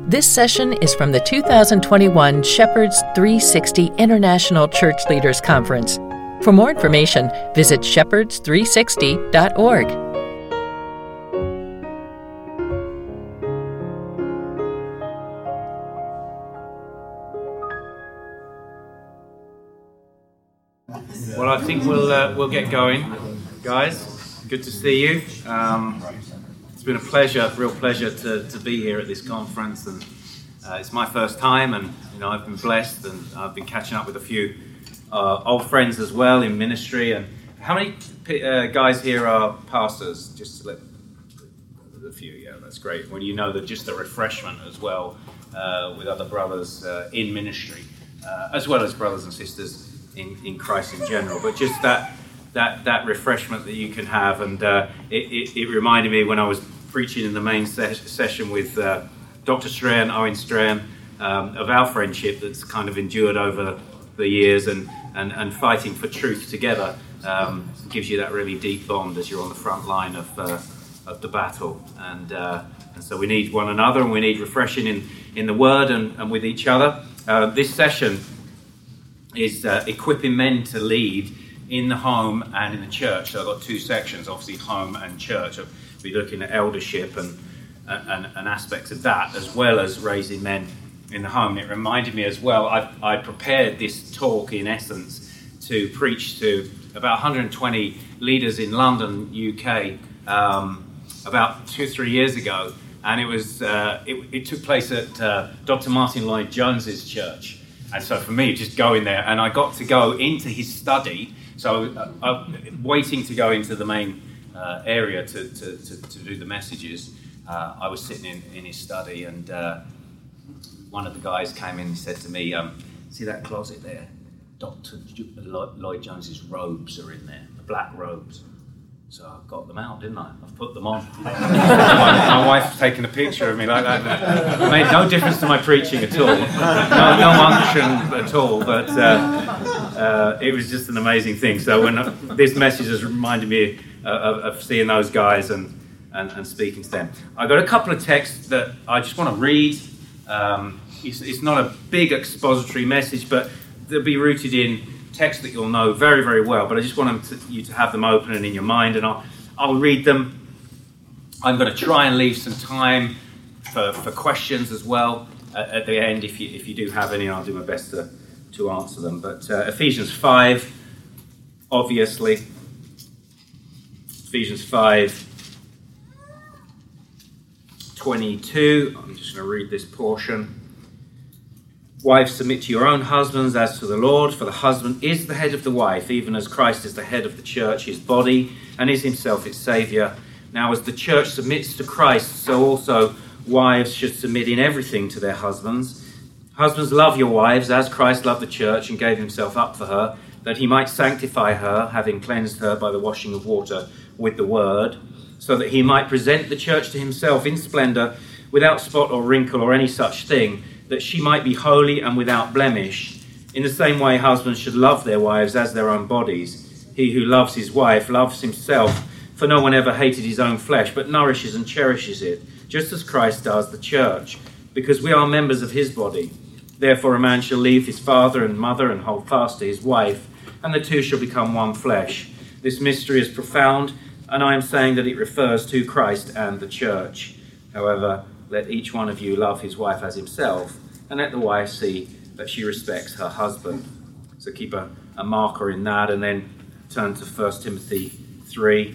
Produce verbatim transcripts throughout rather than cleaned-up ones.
This session is from the two thousand twenty-one Shepherds three sixty International Church Leaders Conference. For more information, visit shepherds three sixty dot org. Well, I think we'll uh, we'll get going, guys. Good to see you. Um, it's been a pleasure, real pleasure to, to be here at this conference, and uh, it's my first time, and you know I've been blessed, and I've been catching up with a few uh, old friends as well in ministry. And how many uh, guys here are pastors? Just to let a few, yeah, that's great. Well, you know that just the refreshment as well uh, with other brothers uh, in ministry, uh, as well as brothers and sisters In, in Christ in general, but just that that that refreshment that you can have. And uh, it, it, it reminded me when I was preaching in the main ses- session with uh, Doctor Strahan, Owen Strahan, um, of our friendship that's kind of endured over the years, and, and, and fighting for truth together um, gives you that really deep bond as you're on the front line of uh, of the battle. And uh, and so we need one another, and we need refreshing in, in the Word and, and with each other. Uh, this session is uh, equipping men to lead in the home and in the church. So I've got two sections, obviously home and church. I'll be looking at eldership and, and, and aspects of that, as well as raising men in the home. And it reminded me as well, I, I prepared this talk in essence to preach to about one hundred twenty leaders in London, U K, um, about two or three years ago. And it was uh, it, it took place at uh, Doctor Martin Lloyd-Jones's church. And so for me, just going there, and I got to go into his study. So uh, uh, waiting to go into the main uh, area to, to, to, to do the messages, uh, I was sitting in, in his study, and uh, one of the guys came in and said to me, um, see that closet there? Doctor Lloyd-Jones's robes are in there, the black robes. So I got them out, didn't I? I've put them on. my, my wife's taken a picture of me like that. It made no difference to my preaching at all. No, no unction at all, but uh, uh, it was just an amazing thing. So when uh, this message has reminded me uh, of, of seeing those guys and, and, and speaking to them. I've got a couple of texts that I just want to read. Um, it's, it's not a big expository message, but they'll be rooted in text that you'll know very, very well, but I just want them to, you to have them open and in your mind, and I'll, I'll read them. I'm going to try and leave some time for, for questions as well at, at the end, if you if you do have any. I'll do my best to, to answer them. But uh, Ephesians five, obviously. Ephesians five, twenty-two. I'm just going to read this portion. Wives, submit to your own husbands as to the Lord, for the husband is the head of the wife, even as Christ is the head of the church, his body, and is himself its Saviour. Now as the church submits to Christ, so also wives should submit in everything to their husbands. Husbands, love your wives as Christ loved the church and gave himself up for her, that he might sanctify her, having cleansed her by the washing of water with the word, so that he might present the church to himself in splendour, without spot or wrinkle or any such thing, that she might be holy and without blemish. In the same way, husbands should love their wives as their own bodies. He who loves his wife loves himself, for no one ever hated his own flesh, but nourishes and cherishes it, just as Christ does the church, because we are members of his body. Therefore a man shall leave his father and mother and hold fast to his wife, and the two shall become one flesh. This mystery is profound, and I am saying that it refers to Christ and the church. However, let each one of you love his wife as himself, and let the wife see that she respects her husband. So keep a, a marker in that, and then turn to First Timothy three.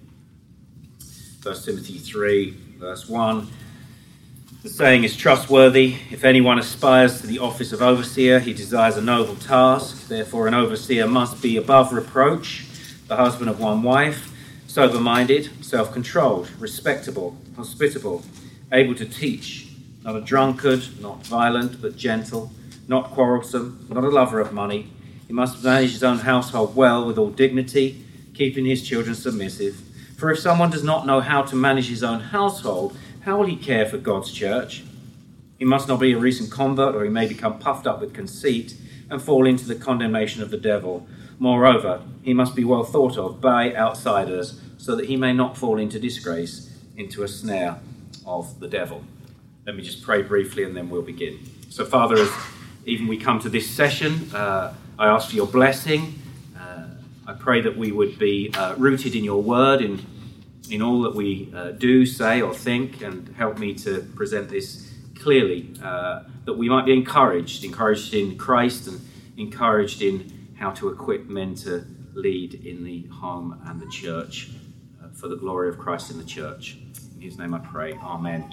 First Timothy three, verse one. The saying is trustworthy. If anyone aspires to the office of overseer, he desires a noble task. Therefore an overseer must be above reproach, the husband of one wife, sober-minded, self-controlled, respectable, hospitable, able to teach, not a drunkard, not violent, but gentle, not quarrelsome, not a lover of money. He must manage his own household well with all dignity, keeping his children submissive. For if someone does not know how to manage his own household, how will he care for God's church? He must not be a recent convert, or he may become puffed up with conceit and fall into the condemnation of the devil. Moreover, he must be well thought of by outsiders, so that he may not fall into disgrace, into a snare of the devil. Let me just pray briefly and then we'll begin. So, Father, as even we come to this session, uh, I ask for your blessing. Uh, I pray that we would be uh, rooted in your word, in, in all that we uh, do, say, or think, and help me to present this clearly, uh, that we might be encouraged, encouraged in Christ and encouraged in how to equip men to lead in the home and the church uh, for the glory of Christ in the church. In his name I pray, amen.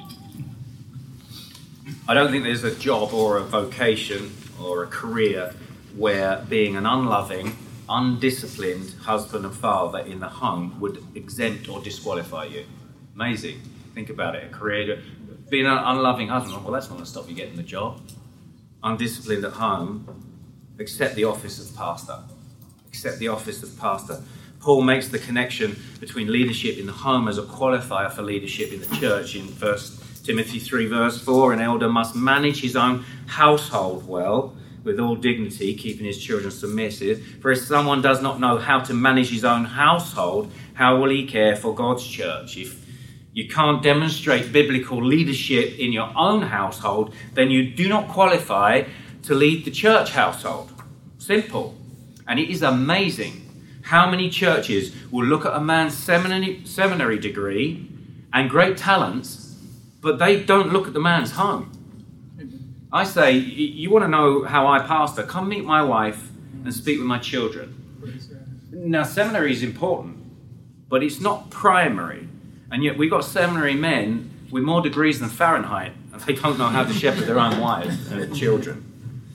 I don't think there's a job or a vocation or a career where being an unloving, undisciplined husband and father in the home would exempt or disqualify you. Amazing. Think about it. A career, being an unloving husband, well, that's not going to stop you getting the job. Undisciplined at home, accept the office of pastor. Accept the office of pastor. Paul makes the connection between leadership in the home as a qualifier for leadership in the church in First Timothy three verse four. An elder must manage his own household well, with all dignity, keeping his children submissive. For if someone does not know how to manage his own household, how will he care for God's church? If you can't demonstrate biblical leadership in your own household, then you do not qualify to lead the church household. Simple. And it is amazing how many churches will look at a man's seminary, seminary degree and great talents, but they don't look at the man's home. I say, you want to know how I pastor? Come meet my wife and speak with my children. Now, seminary is important, but it's not primary. And yet we've got seminary men with more degrees than Fahrenheit, and they don't know how to shepherd their own wives and children.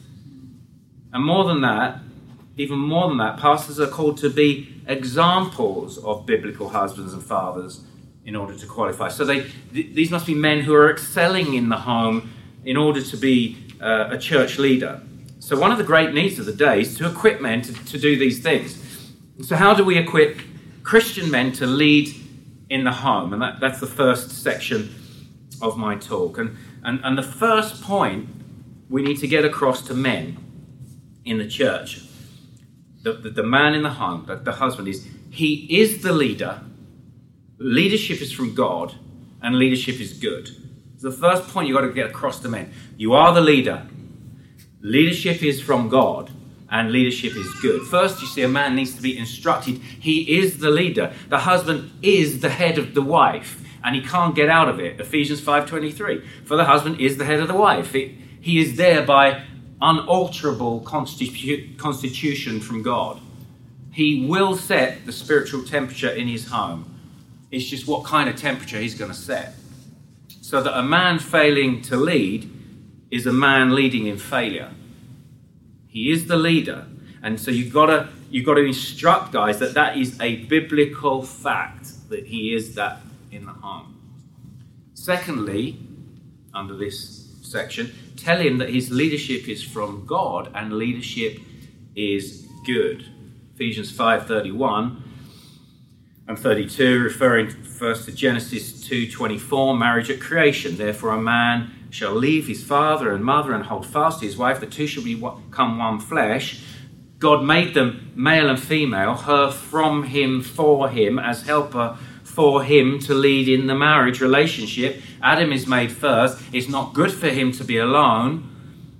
And more than that, even more than that, pastors are called to be examples of biblical husbands and fathers in order to qualify. So they, th- these must be men who are excelling in the home in order to be uh, a church leader. So one of the great needs of the day is to equip men to, to do these things. So how do we equip Christian men to lead in the home? And that, that's the first section of my talk. And, and, and the first point we need to get across to men in the church, the, the, the man in the home, the, the husband, is he is the leader. Leadership is from God, and leadership is good. So the first point you've got to get across to men. You are the leader. Leadership is from God, and leadership is good. First, you see, a man needs to be instructed. He is the leader. The husband is the head of the wife, and he can't get out of it. Ephesians five twenty-three. For the husband is the head of the wife. It, he is there by unalterable constitu- constitution from God. He will set the spiritual temperature in his home. It's just what kind of temperature he's going to set. So that a man failing to lead is a man leading in failure. He is the leader. And so you've got to, you've got to instruct guys that that is a biblical fact, that he is that in the home. Secondly, under this section, tell him that his leadership is from God and leadership is good. Ephesians five thirty-one and thirty-two, referring first to Genesis two twenty-four, marriage at creation. Therefore a man shall leave his father and mother and hold fast to his wife. The two shall become one flesh. God made them male and female, her from him for him, as helper for him to lead in the marriage relationship. Adam is made first. It's not good for him to be alone.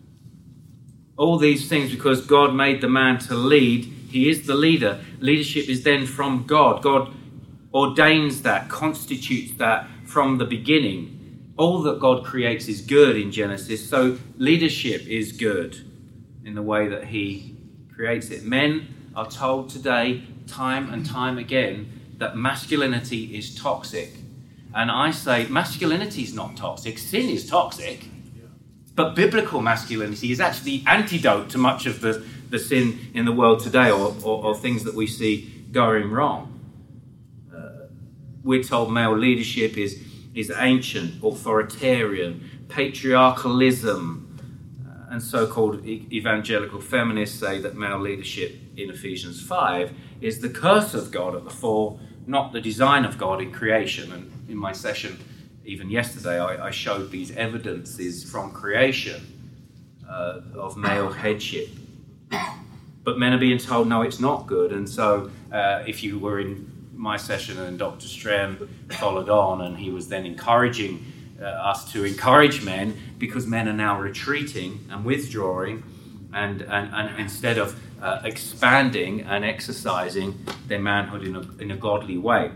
All these things because God made the man to lead. He is the leader. Leadership is then from God. God ordains that, constitutes that from the beginning. All that God creates is good in Genesis, so leadership is good in the way that he creates it. Men are told today, time and time again, that masculinity is toxic. And I say masculinity is not toxic, sin is toxic. But biblical masculinity is actually the antidote to much of the, the sin in the world today, or, or, or things that we see going wrong. Uh, we're told male leadership is, is ancient, authoritarian, patriarchalism, uh, and so-called e- evangelical feminists say that male leadership in Ephesians five is the curse of God at the fall, not the design of God in creation. And in my session, even yesterday, I, I showed these evidences from creation uh, of male headship. But men are being told, no, it's not good. And so uh, if you were in my session and Doctor Strand followed on, and he was then encouraging uh, us to encourage men, because men are now retreating and withdrawing, and, and, and instead of uh, expanding and exercising their manhood in a, in a godly way.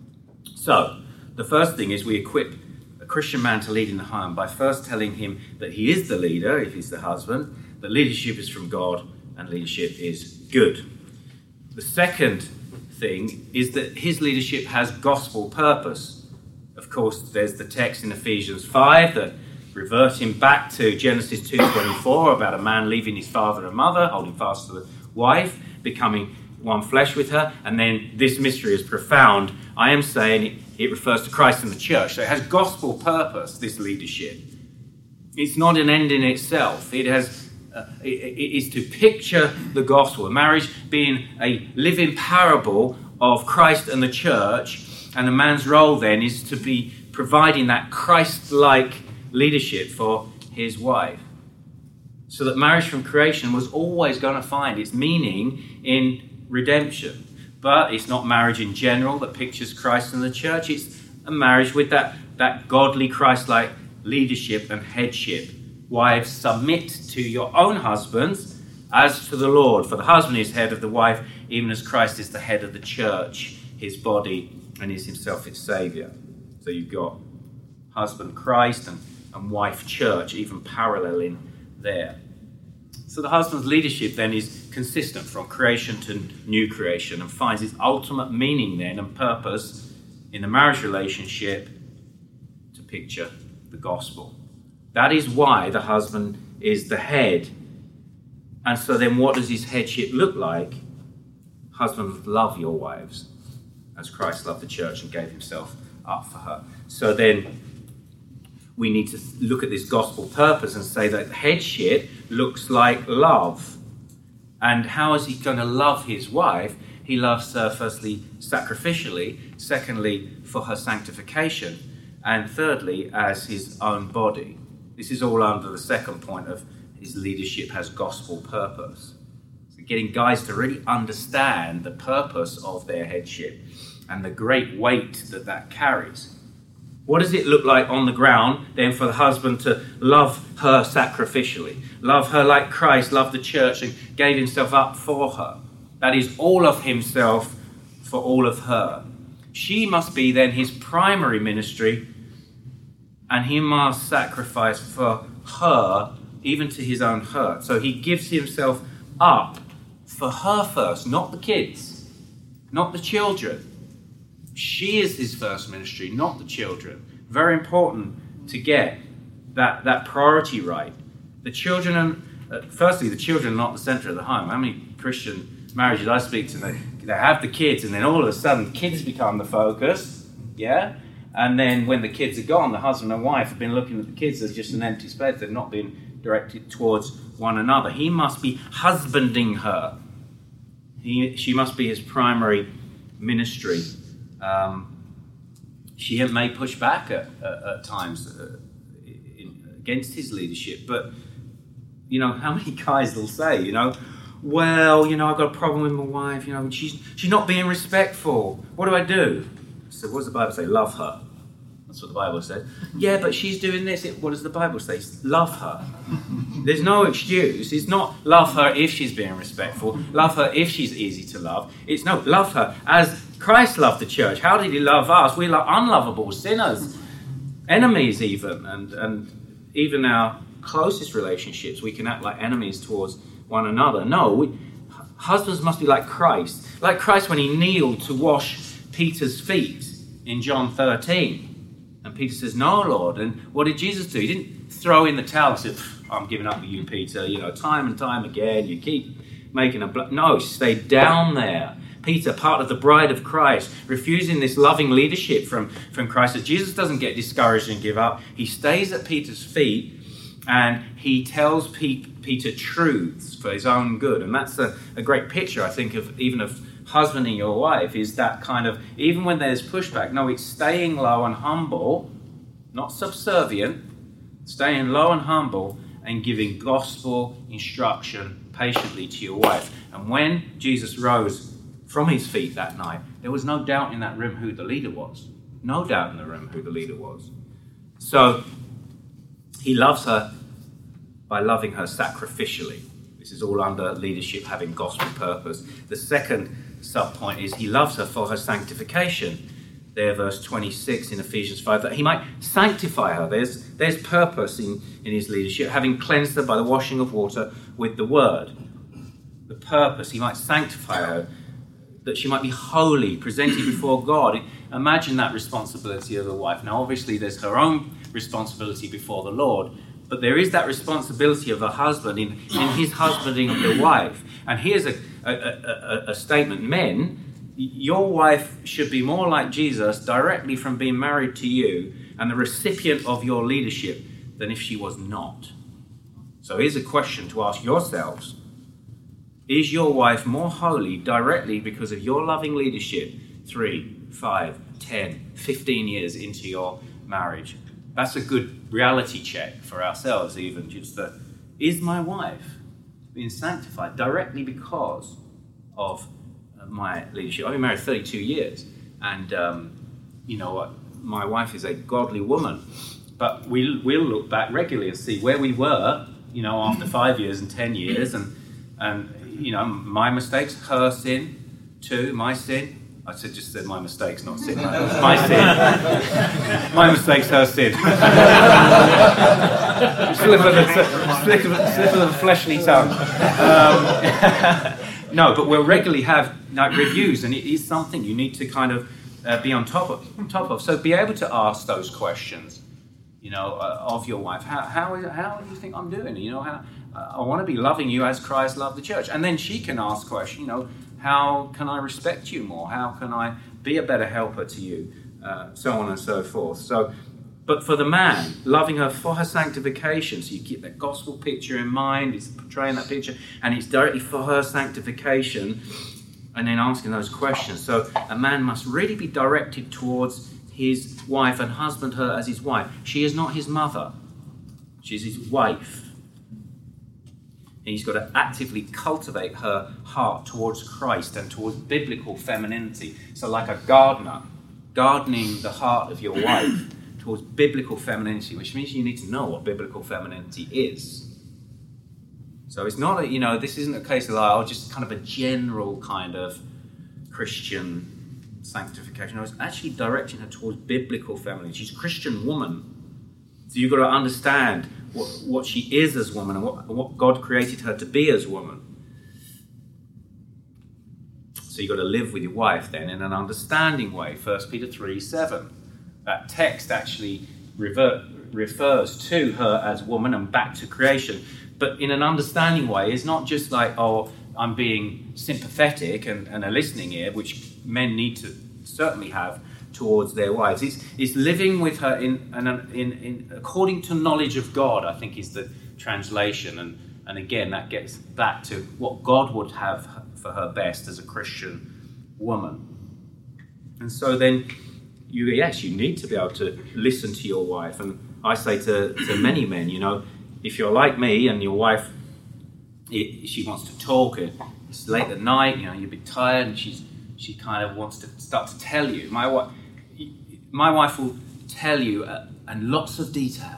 So, the first thing is we equip a Christian man to lead in the home by first telling him that he is the leader, if he's the husband, that leadership is from God and leadership is good. The second thing is that his leadership has gospel purpose. Of course, there's the text in Ephesians five that reverts him back to Genesis two twenty-four about a man leaving his father and mother, holding fast to the wife, becoming one flesh with her, and then this mystery is profound. I am saying it, it refers to Christ and the church. So it has gospel purpose, this leadership. It's not an end in itself. It has uh, it, it is to picture the gospel, a marriage being a living parable of Christ and the church, and a man's role then is to be providing that Christ-like leadership for his wife. So that marriage from creation was always going to find its meaning in redemption. But it's not marriage in general that pictures Christ and the church. It's a marriage with that, that godly Christ-like leadership and headship. Wives, submit to your own husbands as to the Lord. For the husband is head of the wife, even as Christ is the head of the church, his body, and is himself its Saviour. So you've got husband Christ and, and wife church, even paralleling there. So the husband's leadership then is consistent from creation to new creation and finds its ultimate meaning then and purpose in the marriage relationship to picture the gospel. That is why the husband is the head. And so then what does his headship look like? Husbands, love your wives as Christ loved the church and gave himself up for her. So then we need to look at this gospel purpose and say that headship looks like love. And how is he going to love his wife? He loves her firstly sacrificially, secondly for her sanctification, and thirdly as his own body. This is all under the second point of his leadership has gospel purpose. So getting guys to really understand the purpose of their headship and the great weight that that carries. What does it look like on the ground then for the husband to love her sacrificially? Love her like Christ loved the church and gave himself up for her. That is all of himself for all of her. She must be then his primary ministry, and he must sacrifice for her, even to his own hurt. So he gives himself up for her first, not the kids, not the children. She is his first ministry, not the children. Very important to get that, that priority right. The children, are, uh, firstly, the children are not the centre of the home. How many Christian marriages I speak to, they, they have the kids, and then all of a sudden, kids become the focus, yeah? And then when the kids are gone, the husband and wife have been looking at the kids as just an empty space. They've not been directed towards one another. He must be husbanding her. He, she must be his primary ministry. Um, she may push back at, at, at times uh, in, against his leadership, but you know, how many guys will say, you know, well, you know, I've got a problem with my wife, you know, she's she's not being respectful. What do I do? So what does the Bible say? Love her. That's what the Bible says. Yeah, but she's doing this. What does the Bible say? Love her. There's no excuse. It's not love her if she's being respectful. Love her if she's easy to love. It's no, love her as Christ loved the church. How did he love us? We're like unlovable sinners, enemies even. And, and even our closest relationships, we can act like enemies towards one another. No, we, husbands must be like Christ. Like Christ when he kneeled to wash Peter's feet in John thirteen. And Peter says, no, Lord. And what did Jesus do? He didn't throw in the towel and say, I'm giving up with you, Peter. You know, time and time again, you keep making a... Bl-. No, stay down there. Peter, part of the bride of Christ, refusing this loving leadership from, from Christ. As Jesus doesn't get discouraged and give up. He stays at Peter's feet and he tells P- Peter truths for his own good. And that's a, a great picture, I think, of even of husbanding your wife, is that kind of, even when there's pushback, no, it's staying low and humble, not subservient, staying low and humble and giving gospel instruction patiently to your wife. And when Jesus rose from his feet that night, there was no doubt in that room who the leader was. No doubt in the room who the leader was. So he loves her by loving her sacrificially. This is all under leadership having gospel purpose. The second sub-point is he loves her for her sanctification. There, verse twenty-six in Ephesians five, that he might sanctify her. There's, there's purpose in, in his leadership, having cleansed her by the washing of water with the word. The purpose, he might sanctify her, that she might be holy, presented before God. Imagine that responsibility of a wife. Now, obviously, there's her own responsibility before the Lord, but there is that responsibility of a husband in, in his husbanding of the wife. And here's a, a, a, a statement. Men, your wife should be more like Jesus directly from being married to you and the recipient of your leadership than if she was not. So here's a question to ask yourselves. Is your wife more holy directly because of your loving leadership three, five, ten, fifteen years into your marriage? That's a good reality check for ourselves even. Just that, is my wife being sanctified directly because of my leadership? I've been married thirty-two years, and um, you know what? My wife is a godly woman. But we, we'll look back regularly and see where we were, you know, after five years and ten years, and and you know, my mistakes, her sin, too, my sin. I said just said my mistakes, not sin. My sin. My mistakes, her sin. slip, of the, slip, of, slip of the fleshly tongue. Um, no, but we'll regularly have like, reviews, and it is something you need to kind of uh, be on top of, on top of. So be able to ask those questions, you know, uh, of your wife. How how is, how do you think I'm doing? You know, how uh, I want to be loving you as Christ loved the church. And then she can ask questions, you know, how can I respect you more? How can I be a better helper to you? Uh, so on and so forth. So, but for the man, loving her for her sanctification, so you keep that gospel picture in mind, he's portraying that picture, and it's directly for her sanctification, and then asking those questions. So a man must really be directed towards his wife and husband her as his wife. She is not his mother. She's his wife. And he's got to actively cultivate her heart towards Christ and towards biblical femininity. So like a gardener, gardening the heart of your wife towards biblical femininity, which means you need to know what biblical femininity is. So it's not, a, you know, this isn't a case of like, oh, just kind of a general kind of Christian sanctification. No, it's actually directing her towards biblical femininity. She's a Christian woman. So you've got to understand what, what she is as woman and what, what God created her to be as woman. So you've got to live with your wife then in an understanding way. First Peter three seven. That text actually revert, refers to her as woman and back to creation. But in an understanding way, it's not just like, oh, I'm being sympathetic and, and a listening ear, which men need to certainly have towards their wives. It's, it's living with her in, in, in, in according to knowledge of God, I think is the translation. And, and again, that gets back to what God would have for her best as a Christian woman. And so then, you yes, you need to be able to listen to your wife. And I say to, to many men, you know, if you're like me and your wife, it, she wants to talk, it's late at night, you know, you're a bit tired, and she's she kind of wants to start to tell you. My wife, my wife will tell you, uh, and lots of detail.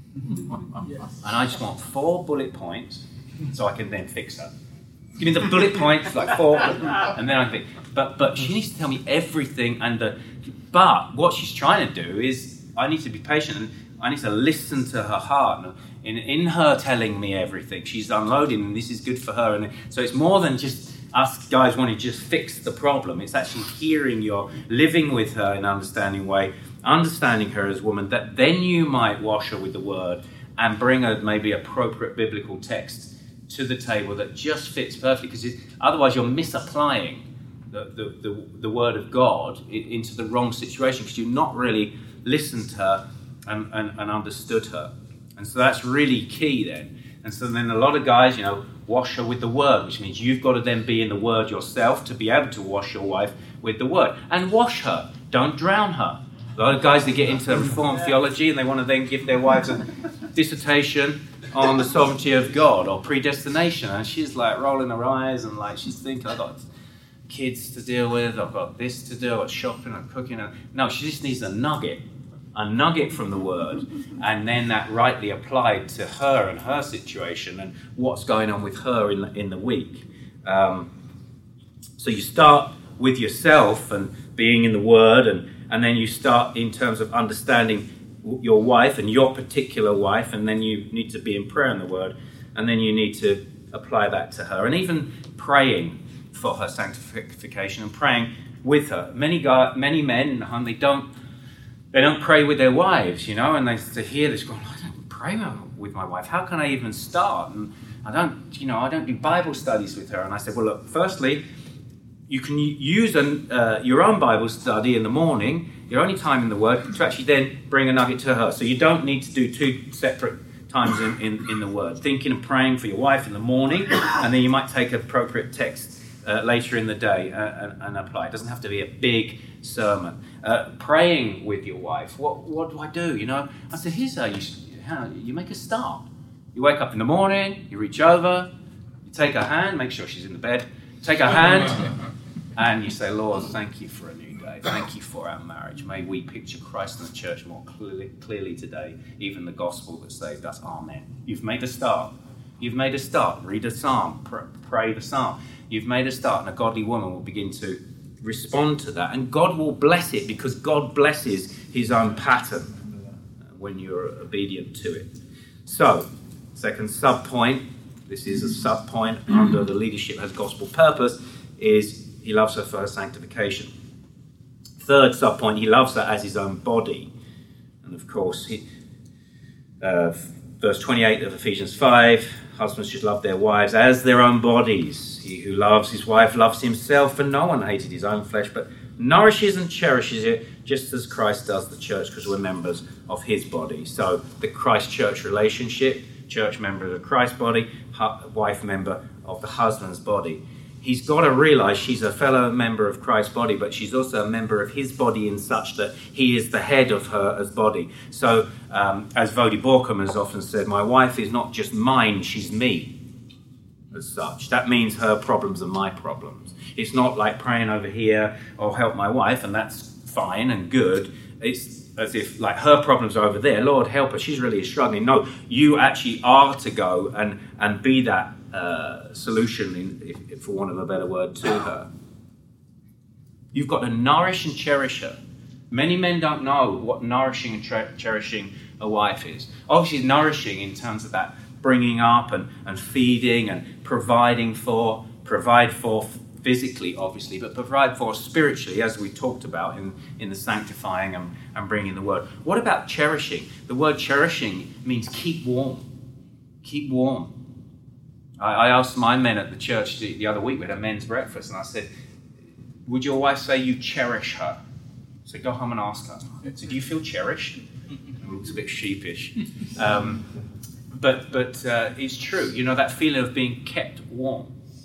Yes. And I just want four bullet points, so I can then fix her. Give me the bullet points, like four, and then I think. But but she needs to tell me everything, and the. But what she's trying to do is, I need to be patient, and I need to listen to her heart. And in in her telling me everything, she's unloading, and this is good for her. And so it's more than just us guys want to just fix the problem. It's actually hearing your, living with her in an understanding way, understanding her as a woman, that then you might wash her with the word and bring her maybe appropriate biblical text to the table that just fits perfectly, because otherwise you're misapplying the, the, the, the word of God into the wrong situation, because you've not really listened to her and, and, and understood her. And so that's really key then. And so then a lot of guys, you know, wash her with the word, which means you've got to then be in the word yourself to be able to wash your wife with the word. And wash her. Don't drown her. A lot of guys, they get into Reformed theology and they want to then give their wives a dissertation on the sovereignty of God or predestination. And she's like rolling her eyes and like she's thinking, I've got kids to deal with, I've got this to do, I've got shopping and cooking. And no, she just needs a nugget. a nugget from the Word, and then that rightly applied to her and her situation and what's going on with her in the, in the week. Um, so you start with yourself and being in the Word, and, and then you start in terms of understanding your wife and your particular wife, and then you need to be in prayer in the Word, and then you need to apply that to her, and even praying for her sanctification and praying with her. Many guy, many men, they don't they don't pray with their wives, you know, and they, they hear this going, I don't pray with my wife. How can I even start? And I don't, you know, I don't do Bible studies with her. And I said, well, look, firstly, you can use an, uh, your own Bible study in the morning, your only time in the Word, to actually then bring a nugget to her. So you don't need to do two separate times in, in, in the Word. Thinking and praying for your wife in the morning, and then you might take appropriate text uh, later in the day uh, and, and apply. It doesn't have to be a big sermon. Uh, praying with your wife. What what do I do? You know, I said, here's how you how you make a start. You wake up in the morning, you reach over, you take her hand, make sure she's in the bed, take her hand, and you say, Lord, thank you for a new day. Thank you for our marriage. May we picture Christ in the church more clearly, clearly today, even the gospel that saved us. Amen. You've made a start. You've made a start. Read a psalm. Pr- pray the psalm. You've made a start, and a godly woman will begin to respond to that. And God will bless it, because God blesses his own pattern when you're obedient to it. So, second sub-point, this is a sub-point under the leadership has gospel purpose, is he loves her for her sanctification. Third sub-point, he loves her as his own body. And of course, he, uh, verse twenty-eight of Ephesians five, husbands should love their wives as their own bodies. He who loves his wife loves himself, for no one hated his own flesh, but nourishes and cherishes it, just as Christ does the church, because we're members of his body. So the Christ-church relationship, church member of the Christ body, wife member of the husband's body. He's got to realize she's a fellow member of Christ's body, but she's also a member of his body in such that he is the head of her as body. So, um, as Vodi Borkum has often said, my wife is not just mine, she's me as such. That means her problems are my problems. It's not like praying over here, or help my wife, and that's fine and good. It's as if like her problems are over there. Lord, help her. She's really struggling. No, you actually are to go and, and be that Uh, solution, in, if, if for want of a better word, to her. You've got to nourish and cherish her. Many men don't know what nourishing and tre- cherishing a wife is. Obviously, nourishing in terms of that bringing up and, and feeding and providing for, provide for physically, obviously, but provide for spiritually, as we talked about in, in the sanctifying and, and bringing the word. What about cherishing? The word cherishing means keep warm. Keep warm. I asked my men at the church the, the other week, we had a men's breakfast, and I said, would your wife say you cherish her? So go home and ask her. So do you feel cherished? It looks a bit sheepish. Um, but but uh, it's true, you know, that feeling of being kept warm.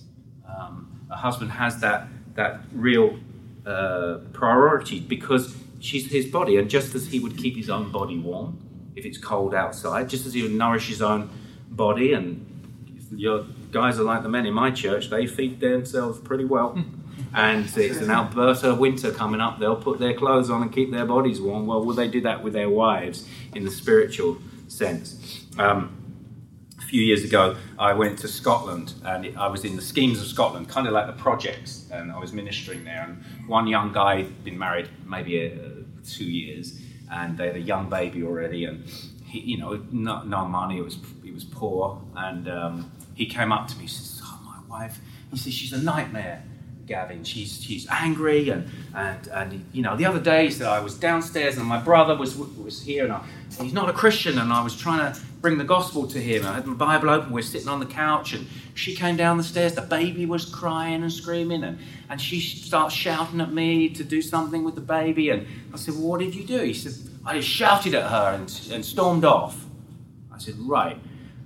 Um, a husband has that, that real uh, priority, because she's his body, and just as he would keep his own body warm if it's cold outside, just as he would nourish his own body, and your guys are like the men in my church, they feed themselves pretty well. And it's an Alberta winter coming up, they'll put their clothes on and keep their bodies warm. Well, will they do that with their wives in the spiritual sense? Um, a few years ago, I went to Scotland, and I was in the Schemes of Scotland, kind of like the projects, and I was ministering there. And one young guy had been married maybe uh, two years, and they had a young baby already, and he, you know, no, no money, it was, he was poor, and um, he came up to me, he says, oh, my wife, he says, she's a nightmare, Gavin. She's she's angry, and, and, and you know, the other day he said, I was downstairs and my brother was was here, and, I, and he's not a Christian, and I was trying to bring the gospel to him. I had my Bible open, we were sitting on the couch, and she came down the stairs, the baby was crying and screaming, and, and she starts shouting at me to do something with the baby, and I said, well, what did you do? He said, I just shouted at her and, and stormed off. I said, right.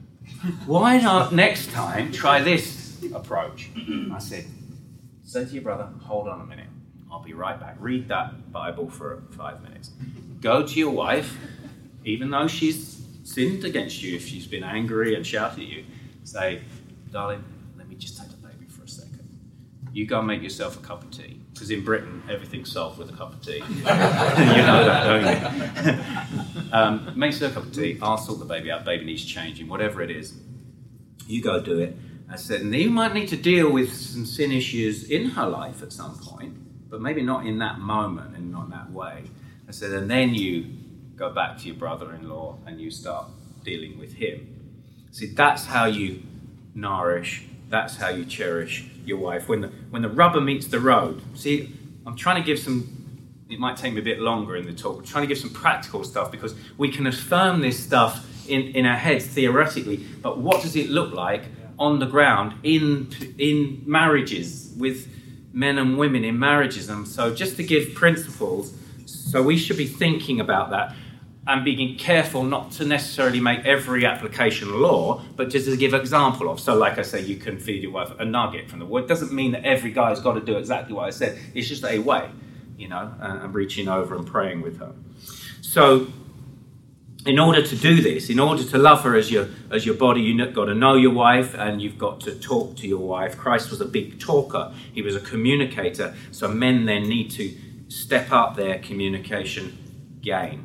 Why not next time try this approach? I said, say to your brother, hold on a minute. I'll be right back. Read that Bible for five minutes. Go to your wife, even though she's sinned against you, if she's been angry and shouted at you, say, darling, let me just take the baby for a second. You go and make yourself a cup of tea. Because in Britain, everything's solved with a cup of tea. You know that, don't you? um, makes her a cup of tea, I'll sort the baby out, baby needs changing, whatever it is. You go do it. I said, and you might need to deal with some sin issues in her life at some point, but maybe not in that moment and not in that way. I said, and then you go back to your brother-in-law and you start dealing with him. See, that's how you nourish, that's how you cherish your wife. When the when the rubber meets the road. See, I'm trying to give some, it might take me a bit longer in the talk, I'm trying to give some practical stuff because we can affirm this stuff in, in our heads theoretically, but what does it look like on the ground in in marriages with men and women in marriages? And so just to give principles, so we should be thinking about that and being careful not to necessarily make every application law, but just to give example of. So like I say, you can feed your wife a nugget from the word. It doesn't mean that every guy's got to do exactly what I said. It's just a way, you know, and, and reaching over and praying with her. So in order to do this, in order to love her as your as your body, you've got to know your wife and you've got to talk to your wife. Christ was a big talker. He was a communicator. So men then need to step up their communication game.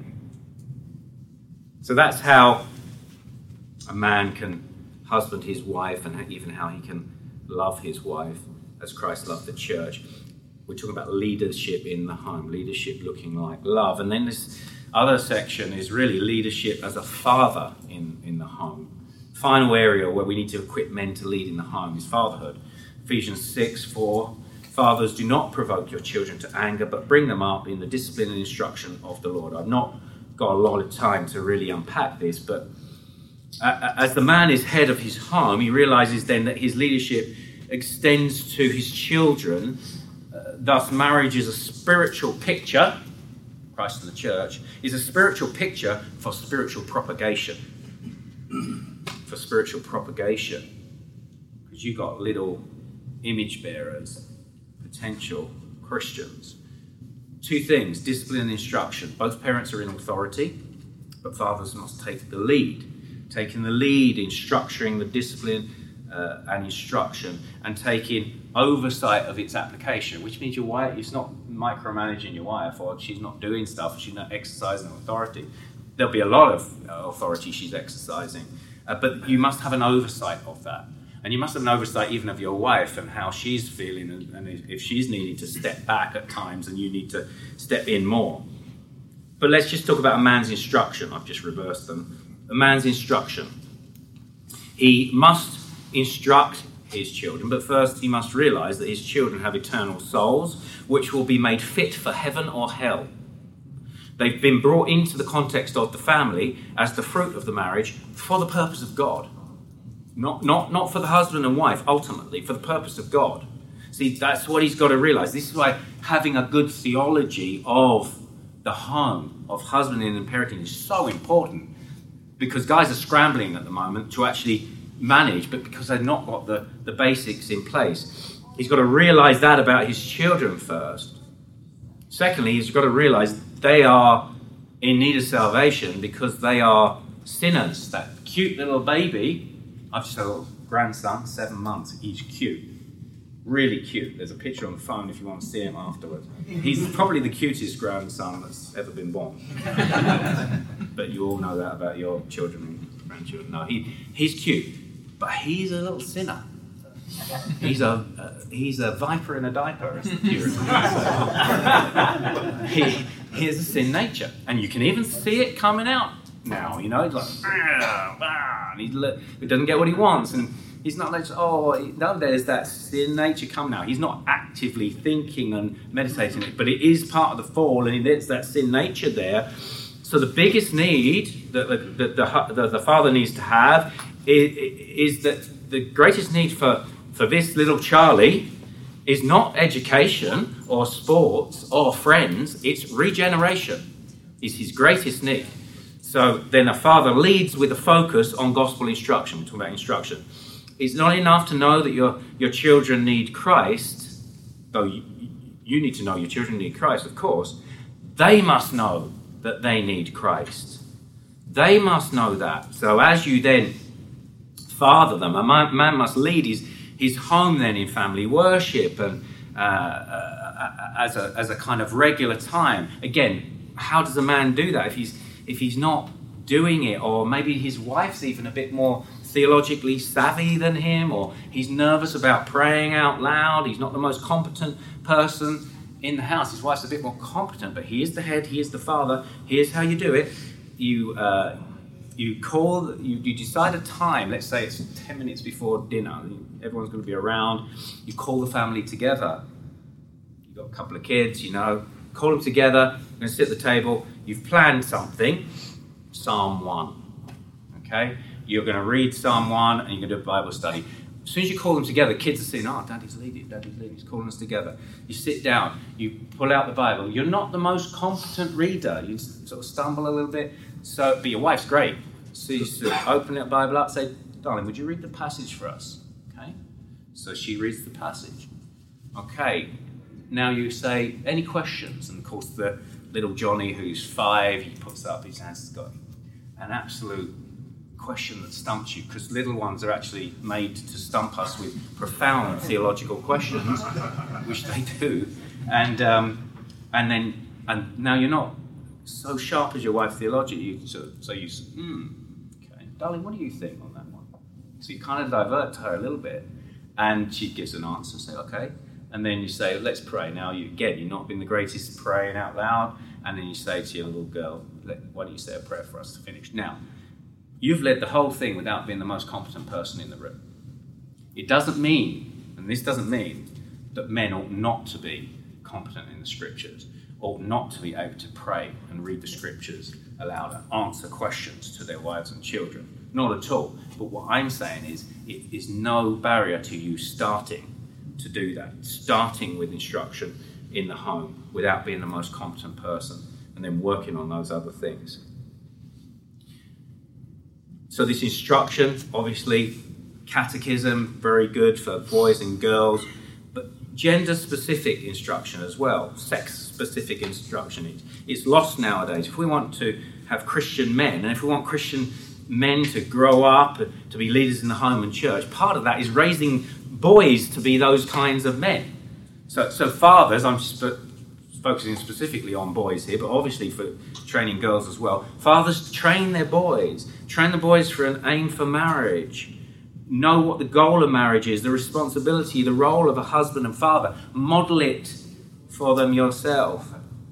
So that's how a man can husband his wife and even how he can love his wife as Christ loved the church. We're talking about leadership in the home, leadership looking like love. And then this other section is really leadership as a father in, in the home. Final area where we need to equip men to lead in the home is fatherhood. Ephesians six four, fathers, do not provoke your children to anger, but bring them up in the discipline and instruction of the Lord. I've not got a lot of time to really unpack this, but as the man is head of his home, he realizes then that his leadership extends to his children. Uh, thus, marriage is a spiritual picture, Christ and the church, is a spiritual picture for spiritual propagation. For spiritual propagation. Because you've got little image bearers, potential Christians. Two things, discipline and instruction. Both parents are in authority, but fathers must take the lead. Taking the lead in structuring the discipline uh, and instruction and taking oversight of its application, which means your wife, it's not micromanaging your wife or she's not doing stuff, she's not exercising authority. There'll be a lot of authority she's exercising, uh, but you must have an oversight of that. And you must have an oversight even of your wife and how she's feeling and, and if she's needing to step back at times and you need to step in more. But let's just talk about a man's instruction. I've just reversed them. A man's instruction. He must instruct his children, but first he must realize that his children have eternal souls, which will be made fit for heaven or hell. They've been brought into the context of the family as the fruit of the marriage for the purpose of God. Not, not, not for the husband and wife, ultimately, for the purpose of God. See, that's what he's got to realize. This is why having a good theology of the home, of husband and parenting is so important. Because guys are scrambling at the moment to actually manage, but because they've not got the, the basics in place. He's got to realize that about his children first. Secondly, he's got to realize they are in need of salvation because they are sinners. That cute little baby, I've just had a little grandson, seven months, he's cute. Really cute. There's a picture on the phone if you want to see him afterwards. He's probably the cutest grandson that's ever been born. But you all know that about your children and grandchildren. No, he he's cute, but he's a little sinner. He's a uh, he's a viper in a diaper, as the Puritans say. he, he has a sin nature, and you can even see it coming out now. You know, he's like, ah, ah, and he's, he doesn't get what he wants, and he's not like, oh, no, there's that sin nature coming out. He's not actively thinking and meditating it, but it is part of the fall, and there's that sin nature there. So the biggest need that the, the, the, the father needs to have is, is that the greatest need for, for this little Charlie is not education or sports or friends, it's regeneration is his greatest need. So then a father leads with a focus on gospel instruction. We're talking about instruction. It's not enough to know that your, your children need Christ, though you, you need to know your children need Christ, of course. They must know that they need Christ. They must know that. So as you then father them, a man, man must lead his, his home then in family worship and, uh, uh, as a as a kind of regular time. Again, how does a man do that if he's if he's not doing it, or maybe his wife's even a bit more theologically savvy than him, or he's nervous about praying out loud, he's not the most competent person in the house. His wife's a bit more competent, but he is the head, he is the father. Here's how you do it. You uh, you call, you, you decide a time, let's say it's ten minutes before dinner, everyone's going to be around, you call the family together. You've got a couple of kids, you know, call them together, you're going to sit at the table, you've planned something, Psalm one, okay? You're going to read Psalm one and you're going to do a Bible study. As soon as you call them together, kids are saying, oh, Daddy's leading, Daddy's leading, he's calling us together. You sit down, you pull out the Bible. You're not the most competent reader. You sort of stumble a little bit. So, but your wife's great. So you sort of open that Bible up, say, darling, would you read the passage for us? Okay. So she reads the passage. Okay. Now you say, any questions? And of course, the little Johnny, who's five, he puts up his hands. He's got an absolute question that stumps you, because little ones are actually made to stump us with profound theological questions, which they do, and um, and then and now you're not so sharp as your wife theologically. You, so, so you say, hmm, okay, darling, what do you think on that one? So you kind of divert her a little bit, and she gives an answer. Say, okay, and then you say, let's pray. Now you again, you're not been the greatest praying out loud, and then you say to your little girl, why don't you say a prayer for us to finish now? You've led the whole thing without being the most competent person in the room. It doesn't mean, and this doesn't mean, that men ought not to be competent in the scriptures, ought not to be able to pray and read the scriptures aloud and answer questions to their wives and children. Not at all. But what I'm saying is, it is no barrier to you starting to do that, starting with instruction in the home without being the most competent person, and then working on those other things. So this instruction, obviously, catechism, very good for boys and girls, but gender-specific instruction as well, sex-specific instruction. It's lost nowadays. If we want to have Christian men, and if we want Christian men to grow up, to be leaders in the home and church, part of that is raising boys to be those kinds of men. So, so fathers, I'm sp- focusing specifically on boys here, but obviously for training girls as well. Fathers, train their boys. Train the boys for an aim for marriage. Know what the goal of marriage is, the responsibility, the role of a husband and father. Model it for them yourself.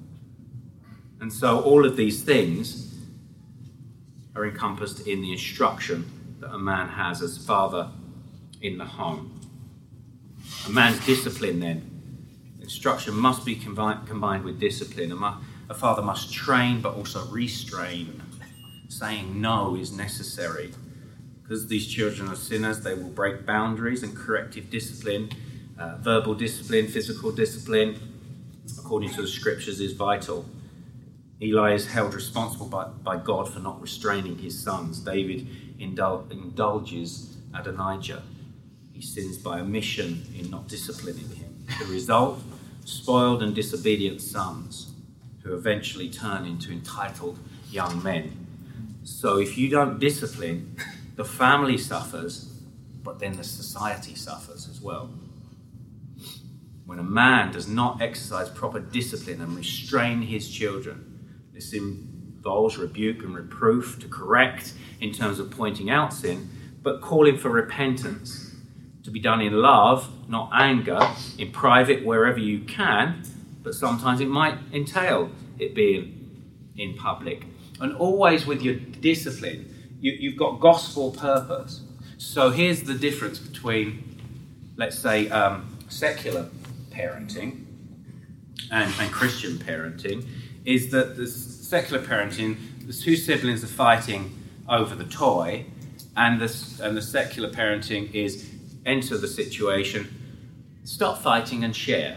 And so all of these things are encompassed in the instruction that a man has as father in the home. A man's discipline then. Instruction must be combined, combined with discipline. A, mu- a father must train but also restrain. Saying no is necessary. Because these children are sinners, they will break boundaries, and corrective discipline, uh, verbal discipline, physical discipline, according to the scriptures, is vital. Eli is held responsible by, by God for not restraining his sons. David indul- indulges Adonijah. He sins by omission in not disciplining him. The result, spoiled and disobedient sons who eventually turn into entitled young men. So if you don't discipline, the family suffers, but then the society suffers as well. When a man does not exercise proper discipline and restrain his children, this involves rebuke and reproof to correct in terms of pointing out sin, but calling for repentance to be done in love, not anger, in private wherever you can, but sometimes it might entail it being in public. And always with your discipline, you, you've got gospel purpose. So here's the difference between, let's say, um, secular parenting and, and Christian parenting, is that the secular parenting, the two siblings are fighting over the toy, and the, and the secular parenting is enter the situation, stop fighting and share.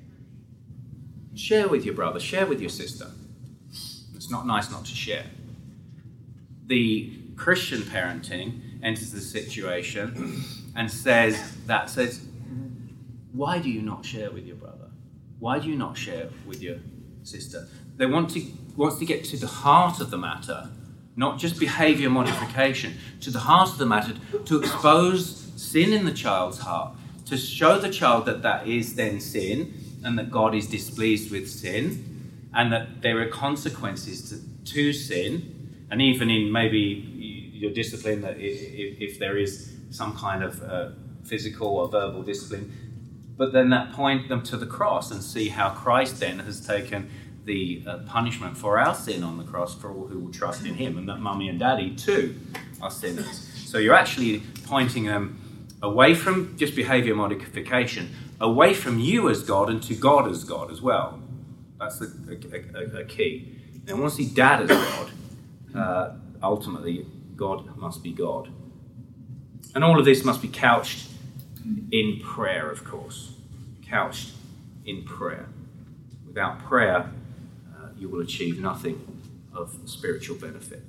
Share with your brother, share with your sister. It's not nice not to share. The Christian parenting enters the situation and says, that says, why do you not share with your brother? Why do you not share with your sister? They want to wants to get to the heart of the matter, not just behavior modification, to the heart of the matter, to expose sin in the child's heart, to to show the child that that is then sin and that God is displeased with sin and that there are consequences to, to sin, and even in maybe your discipline, that if, if there is some kind of uh, physical or verbal discipline, but then that point them to the cross and see how Christ then has taken the uh, punishment for our sin on the cross for all who will trust in him, and that mummy and daddy too are sinners. So you're actually pointing them away from just behaviour modification, away from you as God and to God as God as well. That's a, a, a, a key. And once you see dad as God, uh, ultimately God must be God. And all of this must be couched in prayer, of course. Couched in prayer. Without prayer, uh, you will achieve nothing of spiritual benefit.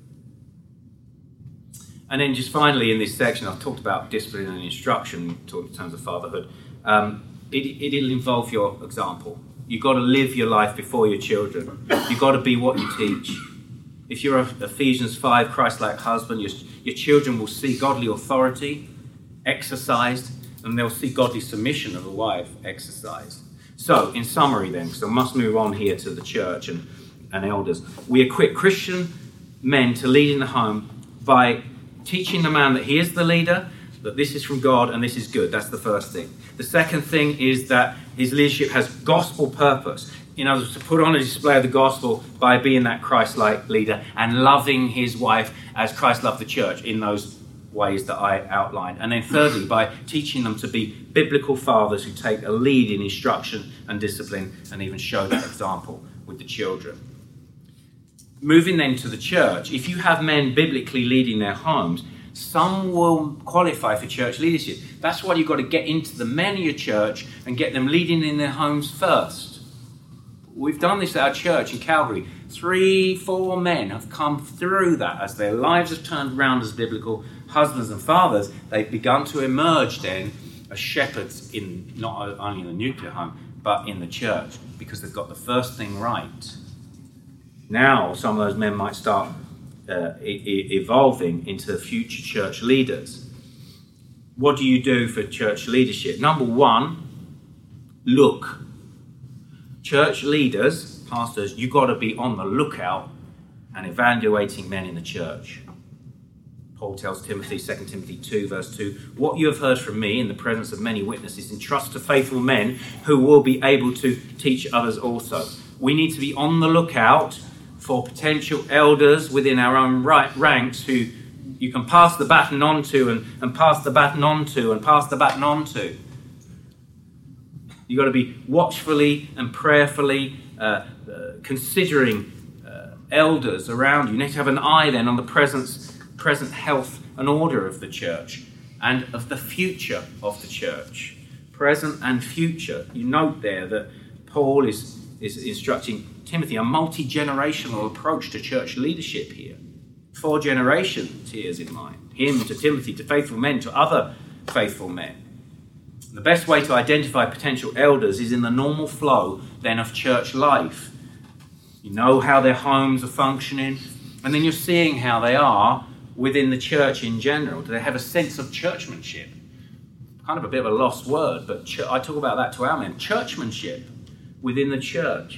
And then just finally in this section, I've talked about discipline and instruction, talked in terms of fatherhood. Um, it, it'll involve your example. You've got to live your life before your children. You've got to be what you teach. If you're a Ephesians five Christ-like husband, your, your children will see godly authority exercised, and they'll see godly submission of a wife exercised. So, in summary then, because I must move on here to the church and, and elders, we equip Christian men to lead in the home by teaching the man that he is the leader, that this is from God and this is good. That's the first thing. The second thing is that his leadership has gospel purpose. In other words, to put on a display of the gospel by being that Christ-like leader and loving his wife as Christ loved the church in those ways that I outlined. And then thirdly, by teaching them to be biblical fathers who take a lead in instruction and discipline and even show that example with the children. Moving then to the church, if you have men biblically leading their homes, some will qualify for church leadership. That's why you've got to get into the men of your church and get them leading in their homes first. We've done this at our church in Calgary. Three, four men have come through that as their lives have turned around as biblical husbands and fathers. They've begun to emerge then as shepherds in not only in the nuclear home, but in the church, because they've got the first thing right. Now, some of those men might start uh, e- evolving into future church leaders. What do you do for church leadership? Number one, look. Church leaders, pastors, you've got to be on the lookout and evaluating men in the church. Paul tells Timothy, Second Timothy two, verse two, what you have heard from me in the presence of many witnesses, entrust to faithful men who will be able to teach others also. We need to be on the lookout for potential elders within our own right ranks who you can pass the baton on to and, and pass the baton on to and pass the baton on to. You've got to be watchfully and prayerfully uh, uh, considering uh, elders around you. You need to have an eye then on the presence, present health and order of the church and of the future of the church. Present and future. You note there that Paul is, is instructing Timothy a multi-generational approach to church leadership here. Four generations he has in mind. Him to Timothy, to faithful men, to other faithful men. The best way to identify potential elders is in the normal flow then of church life. You know how their homes are functioning, and then you're seeing how they are within the church in general. Do they have a sense of churchmanship? Kind of a bit of a lost word, but ch- I talk about that to our men. Churchmanship within the church.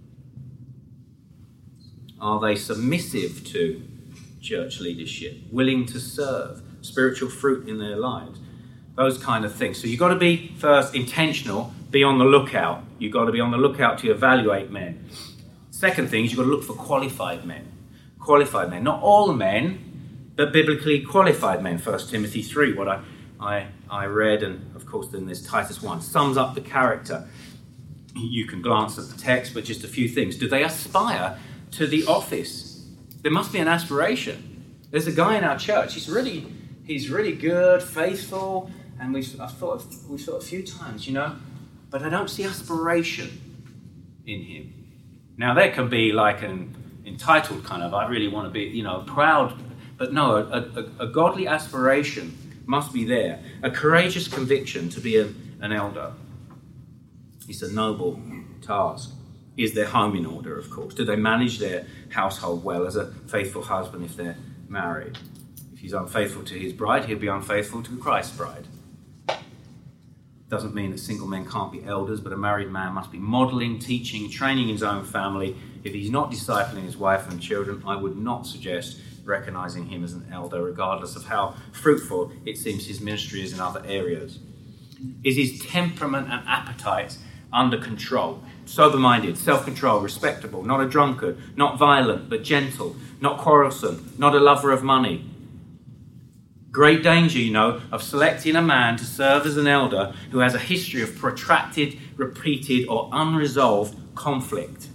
Are they submissive to church leadership, willing to serve, spiritual fruit in their lives? Those kind of things. So you've got to be first intentional, be on the lookout. You've got to be on the lookout to evaluate men. Second thing is you've got to look for qualified men. Qualified men. Not all men, but biblically qualified men. First Timothy three, what I, I, I read, and of course then there's Titus one, sums up the character. You can glance at the text, but just a few things. Do they aspire to the office? There must be an aspiration. There's a guy in our church, he's really, he's really good, faithful, and we've I've thought of, we've thought a few times, you know, but I don't see aspiration in him. Now there can be like an entitled kind of, I really want to be, you know, proud, but no, a, a, a godly aspiration must be there. A courageous conviction to be a, an elder. It's a noble task. Is their home in order, of course? Do they manage their household well as a faithful husband if they're married? If he's unfaithful to his bride, he'll be unfaithful to Christ's bride. Doesn't mean that single men can't be elders, but a married man must be modelling, teaching, training his own family. If he's not discipling his wife and children, I would not suggest recognising him as an elder, regardless of how fruitful it seems his ministry is in other areas. Is his temperament and appetite under control? Sober-minded, self-controlled, respectable, not a drunkard, not violent, but gentle, not quarrelsome, not a lover of money. Great danger, you know, of selecting a man to serve as an elder who has a history of protracted, repeated, or unresolved conflict.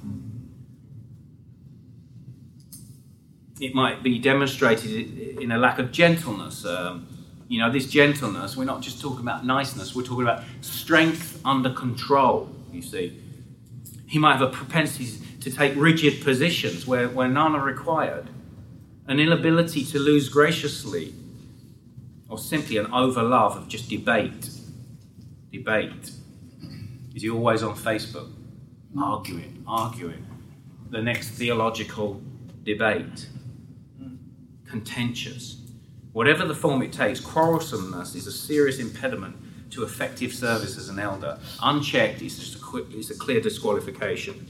It might be demonstrated in a lack of gentleness. Um, you know, this gentleness, we're not just talking about niceness, we're talking about strength under control, you see. He might have a propensity to take rigid positions where, where none are required, an inability to lose graciously, or simply an over-love of just debate. Debate. Is he always on Facebook? Arguing, arguing. The next theological debate. Contentious. Whatever the form it takes, quarrelsomeness is a serious impediment to effective service as an elder. Unchecked, it's just a, quick, it's a clear disqualification.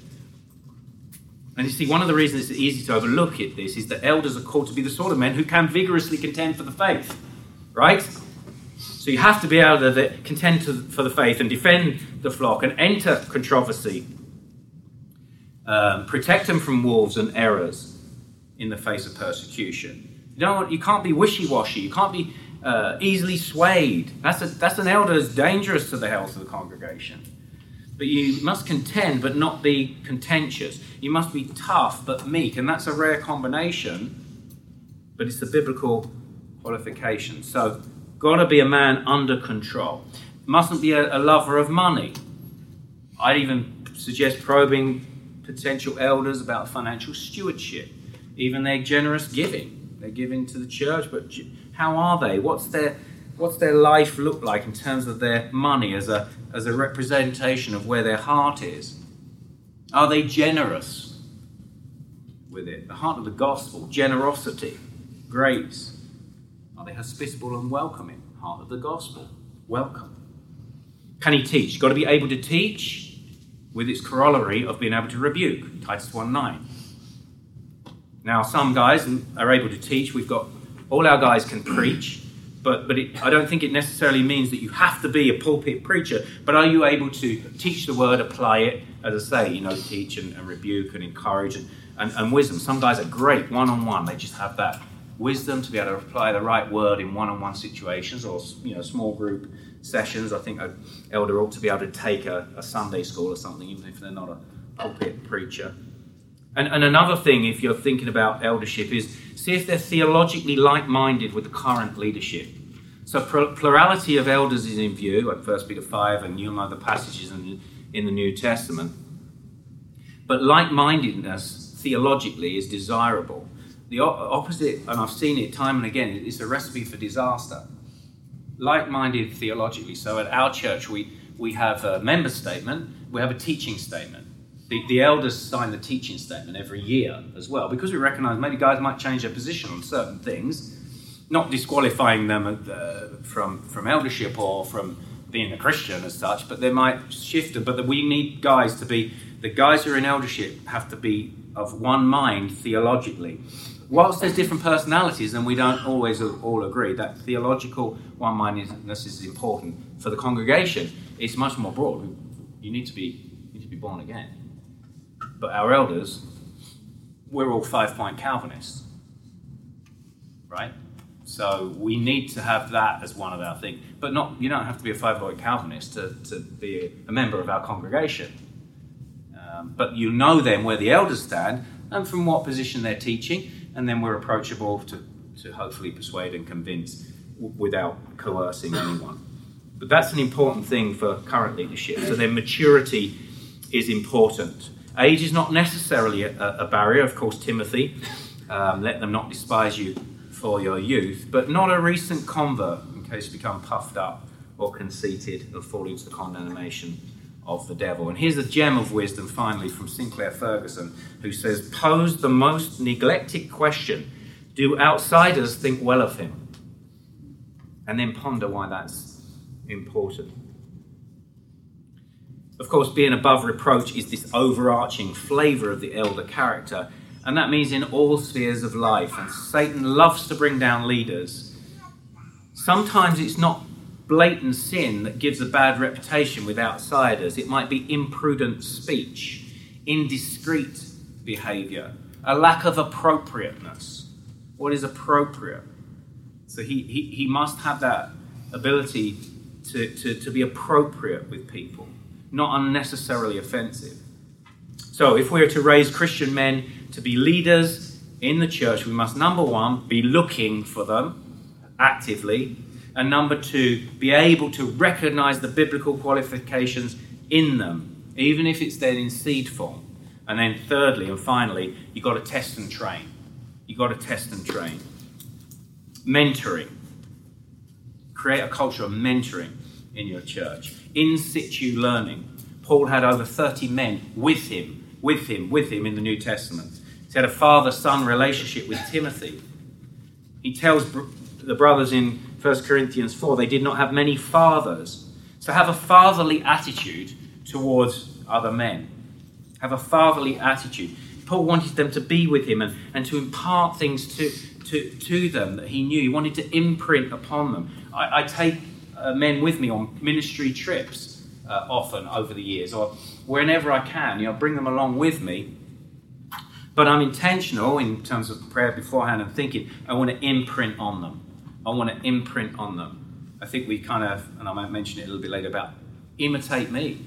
And you see, one of the reasons it's easy to overlook it, this is that elders are called to be the sort of men who can vigorously contend for the faith. Right? So you have to be able to contend to, for the faith and defend the flock and enter controversy. Um, protect them from wolves and errors in the face of persecution. You don't want, you can't be wishy-washy. You can't be uh, easily swayed. That's, a, that's an elder that's dangerous to the health of the congregation. But you must contend but not be contentious. You must be tough but meek. And that's a rare combination, but it's the biblical qualification. So, got to be a man under control. Mustn't be a, a lover of money. I'd even suggest probing potential elders about financial stewardship, even their generous giving. They're giving to the church, but how are they? What's their what's their life look like in terms of their money as a as a representation of where their heart is? Are they generous with it? The heart of the gospel, generosity, grace. Are they hospitable and welcoming? Heart of the gospel. Welcome. Can he teach? Got to be able to teach with its corollary of being able to rebuke. Titus one nine. Now, some guys are able to teach. We've got, all our guys can preach, but, but it, I don't think it necessarily means that you have to be a pulpit preacher, but are you able to teach the word, apply it, as I say, you know, teach and, and rebuke and encourage and, and, and wisdom. Some guys are great one-on-one. They just have that wisdom to be able to apply the right word in one-on-one situations or, you know, small group sessions. I think an elder ought to be able to take a, a Sunday school or something, even if they're not a pulpit preacher. And, and another thing, if you're thinking about eldership, is see if they're theologically like-minded with the current leadership. So plurality of elders is in view, like First Peter five, and you'll know the passages in, in the New Testament. But like-mindedness theologically is desirable. The opposite, and I've seen it time and again, is a recipe for disaster. Like-minded theologically. So at our church, we, we have a member statement, we have a teaching statement. The, the elders sign the teaching statement every year as well, because we recognise maybe guys might change their position on certain things, not disqualifying them uh, from, from eldership or from being a Christian as such, but they might shift it. But we need guys to be, the guys who are in eldership have to be of one mind theologically. Whilst there's different personalities and we don't always all agree, that theological one-mindedness is important for the congregation. It's much more broad. You need to be, you need to be born again. But our elders, we're all five-point Calvinists, right? So we need to have that as one of our things. But not, you don't have to be a five-point Calvinist to, to be a member of our congregation. Um, but you know then where the elders stand and from what position they're teaching, and then we're approachable to, to hopefully persuade and convince w- without coercing anyone. But that's an important thing for current leadership. So their maturity is important. Age is not necessarily a, a barrier. Of course, Timothy, um, let them not despise you for your youth, but not a recent convert in case you become puffed up or conceited or fall into the condemnation of the devil. And here's a gem of wisdom finally from Sinclair Ferguson, who says, pose the most neglected question, do outsiders think well of him? And then ponder why that's important. Of course, being above reproach is this overarching flavour of the elder character, and that means in all spheres of life. And Satan loves to bring down leaders. Sometimes it's not blatant sin that gives a bad reputation with outsiders. It might be imprudent speech, indiscreet behaviour, a lack of appropriateness. What is appropriate? So he, he, he must have that ability to, to, to be appropriate with people, not unnecessarily offensive. So if we're to raise Christian men to be leaders in the church, we must, number one, be looking for them actively, and number two, be able to recognise the biblical qualifications in them, even if it's then in seed form. And then thirdly and finally, you've got to test and train. You've got to test and train. Mentoring. Create a culture of mentoring in your church. In situ learning. Paul had over thirty men with him, with him, with him in the New Testament. He had a father-son relationship with Timothy. He tells br- the brothers in First Corinthians four, they did not have many fathers. So have a fatherly attitude towards other men. Have a fatherly attitude. Paul wanted them to be with him and, and to impart things to, to, to them that he knew. He wanted to imprint upon them. I, I take uh, men with me on ministry trips uh, often over the years, or whenever I can, you know, bring them along with me. But I'm intentional in terms of prayer beforehand and thinking, I want to imprint on them. I want to imprint on them. I think we kind of, and I might mention it a little bit later, about imitate me.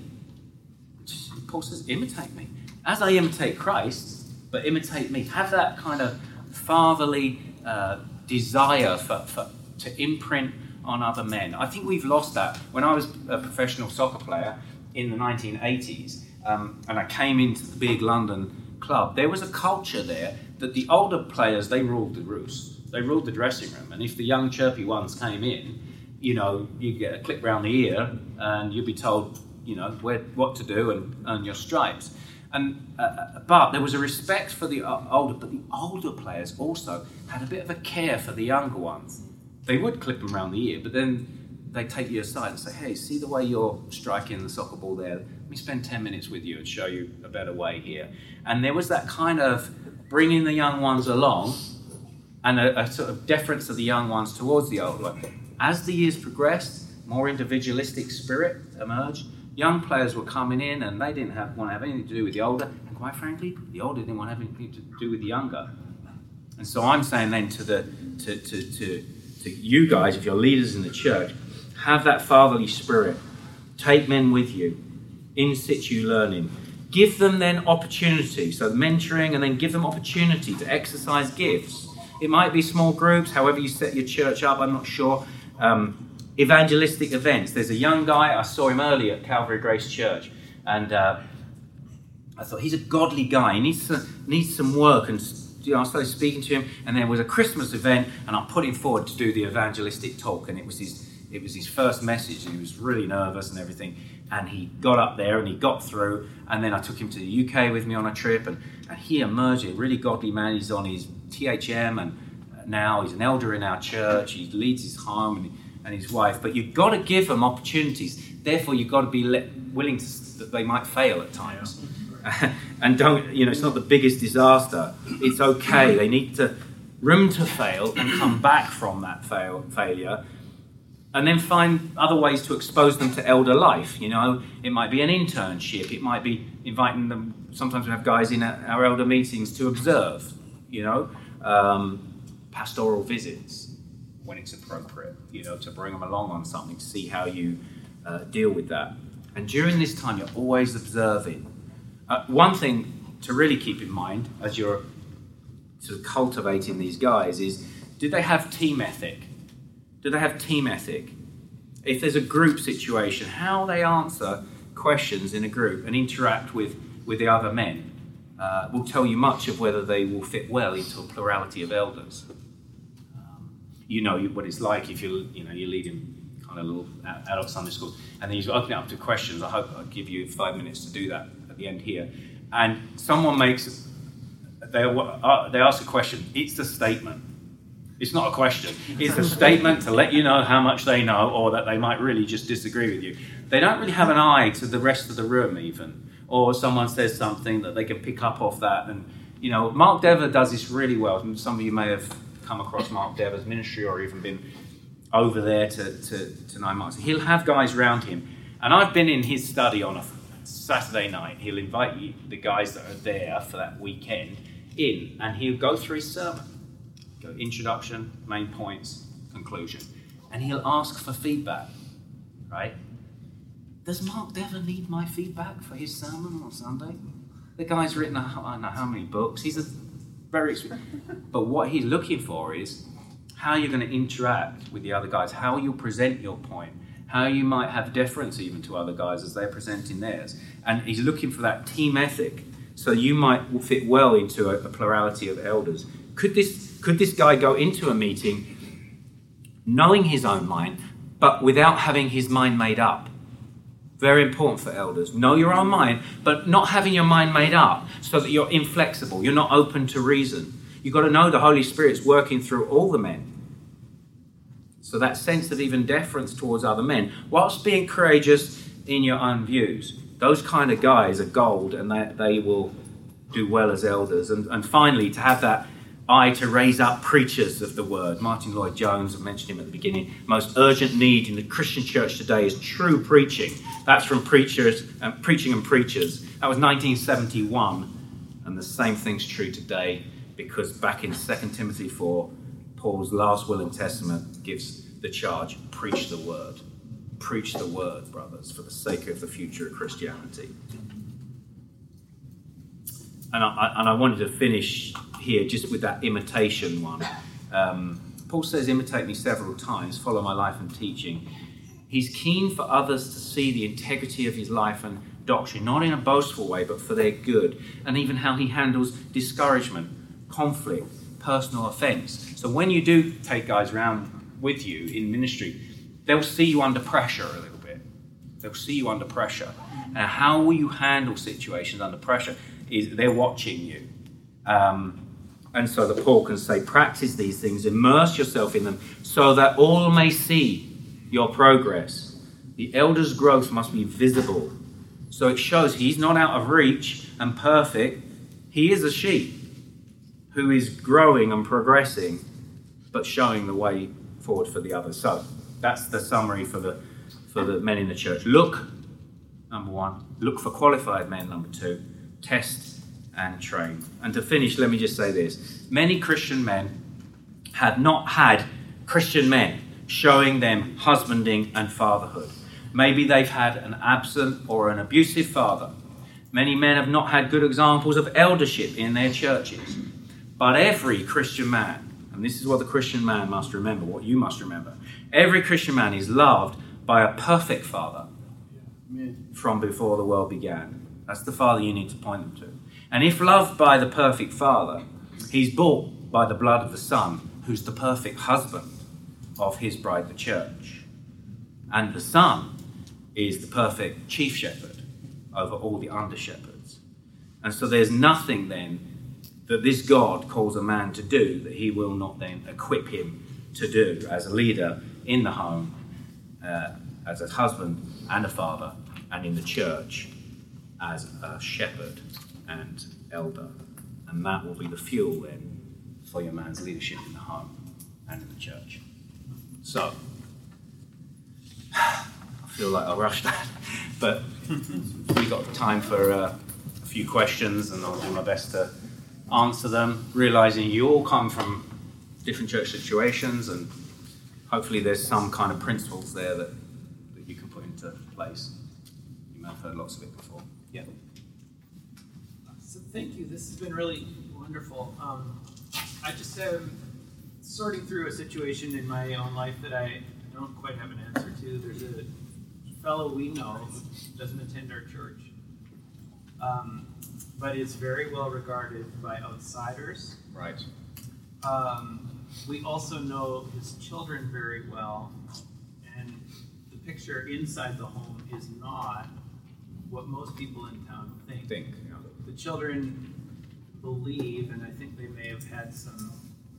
Paul says, imitate me. As I imitate Christ, but imitate me. Have that kind of fatherly uh, desire for, for to imprint on other men. I think we've lost that. When I was a professional soccer player in the nineteen eighties, um, and I came into the big London club, there was a culture there that the older players, they ruled the roost. They ruled the dressing room. And if the young chirpy ones came in, you know, you get a clip round the ear and you'd be told, you know, where, what to do and earn your stripes. And uh, but there was a respect for the older, but the older players also had a bit of a care for the younger ones. They would clip them round the ear, but then they take you aside and say, hey, see the way you're striking the soccer ball there? Let me spend ten minutes with you and show you a better way here. And there was that kind of bringing the young ones along and a, a sort of deference of the young ones towards the older. As the years progressed, more individualistic spirit emerged. Young players were coming in and they didn't have, want to have anything to do with the older. And quite frankly, the older didn't want to have anything to do with the younger. And so I'm saying then to the to to to, to you guys, if you're leaders in the church, have that fatherly spirit. Take men with you. In situ learning. Give them then opportunity. So mentoring, and then give them opportunity to exercise gifts. It might be small groups, however you set your church up, I'm not sure. Um, evangelistic events. There's a young guy, I saw him earlier at Calvary Grace Church, and uh, I thought, he's a godly guy, he needs, to, needs some work, and you know, I started speaking to him, and there was a Christmas event, and I put him forward to do the evangelistic talk, and it was his it was his first message, and he was really nervous and everything, and he got up there, and he got through, and then I took him to the U K with me on a trip, and, and he emerged, a really godly man. He's on his T H M, and now he's an elder in our church, he leads his home, and and his wife, but you've got to give them opportunities. Therefore, you've got to be let, willing to, that they might fail at times. And don't, you know, it's not the biggest disaster. It's okay. They need to room to fail and come back from that fail, failure, and then find other ways to expose them to elder life. You know, it might be an internship. It might be inviting them. Sometimes we have guys in our elder meetings to observe, you know, um, pastoral visits when it's appropriate, you know, to bring them along on something, to see how you uh, deal with that. And during this time, you're always observing. Uh, one thing to really keep in mind as you're sort of cultivating these guys is, do they have team ethic? Do they have team ethic? If there's a group situation, how they answer questions in a group and interact with, with the other men uh, will tell you much of whether they will fit well into a plurality of elders. You know what it's like if you you know you're leading kind of little adult Sunday schools, and then you open it up to questions. I hope I'll give you five minutes to do that at the end here. And someone makes they uh, they ask a question. It's a statement. It's not a question. It's a statement to let you know how much they know, or that they might really just disagree with you. They don't really have an eye to the rest of the room even, or someone says something that they can pick up off that. And, you know, Mark Dever does this really well. Some of you may have come across Mark Dever's ministry or even been over there to, to, to know Mark. So he'll have guys around him. And I've been in his study on a Saturday night. He'll invite you, the guys that are there for that weekend in, and he'll go through his sermon. Go introduction, main points, conclusion. And he'll ask for feedback, right? Does Mark Dever need my feedback for his sermon on Sunday? The guy's written, I don't know how many books. He's a very, but what he's looking for is how you're going to interact with the other guys, how you'll present your point, how you might have deference even to other guys as they're presenting theirs. And he's looking for that team ethic, so you might fit well into a, a plurality of elders. Could this, could this guy go into a meeting knowing his own mind, but without having his mind made up? Very important for elders. Know your own mind, but not having your mind made up so that you're inflexible. You're not open to reason. You've got to know the Holy Spirit's working through all the men. So that sense of even deference towards other men, whilst being courageous in your own views. Those kind of guys are gold, and they, they will do well as elders. And, and finally, to have that eye to raise up preachers of the word. Martin Lloyd-Jones, I mentioned him at the beginning. Most urgent need in the Christian church today is true preaching. That's from preachers, uh, preaching and preachers. That was nineteen seventy-one, and the same thing's true today, because back in Second Timothy four, Paul's last will and testament gives the charge: preach the word. Preach the word, brothers, for the sake of the future of Christianity. And I, and I wanted to finish here just with that imitation one. Um, Paul says, imitate me several times, follow my life and teaching. He's keen for others to see the integrity of his life and doctrine, not in a boastful way, but for their good. And even how he handles discouragement, conflict, personal offence. So when you do take guys around with you in ministry, they'll see you under pressure a little bit. They'll see you under pressure. And how will you handle situations under pressure is they're watching you. Um, and so that Paul can say, practice these things, immerse yourself in them, so that all may see your progress. The elder's growth must be visible. So it shows he's not out of reach and perfect. He is a sheep who is growing and progressing, but showing the way forward for the others. So that's the summary for the for the men in the church. Look, number one. Look for qualified men, number two. Test and train. And to finish, let me just say this. Many Christian men have not had Christian men showing them husbanding and fatherhood. Maybe they've had an absent or an abusive father. Many men have not had good examples of eldership in their churches. But every Christian man, and this is what the Christian man must remember, what you must remember, every Christian man is loved by a perfect father from before the world began. That's the father you need to point them to. And if loved by the perfect father, he's bought by the blood of the Son, who's the perfect husband of his bride, the church. And the Son is the perfect chief shepherd over all the under-shepherds. And so there's nothing then that this God calls a man to do that he will not then equip him to do as a leader in the home, uh, as a husband and a father, and in the church as a shepherd and elder. And that will be the fuel then for your man's leadership in the home and in the church. So, I feel like I rushed that, but we've got time for uh, a few questions, and I'll do my best to answer them, realizing you all come from different church situations, and hopefully there's some kind of principles there that, that you can put into place. You may have heard lots of it before. Yeah. So thank you. This has been really wonderful. Um, I just am sorting through a situation in my own life that I don't quite have an answer to. There's a fellow we know who doesn't attend our church, um, but is very well regarded by outsiders. Right. Um, we also know his children very well, and the picture inside the home is not what most people in town think. Think, yeah. The children believe, and I think they may have had some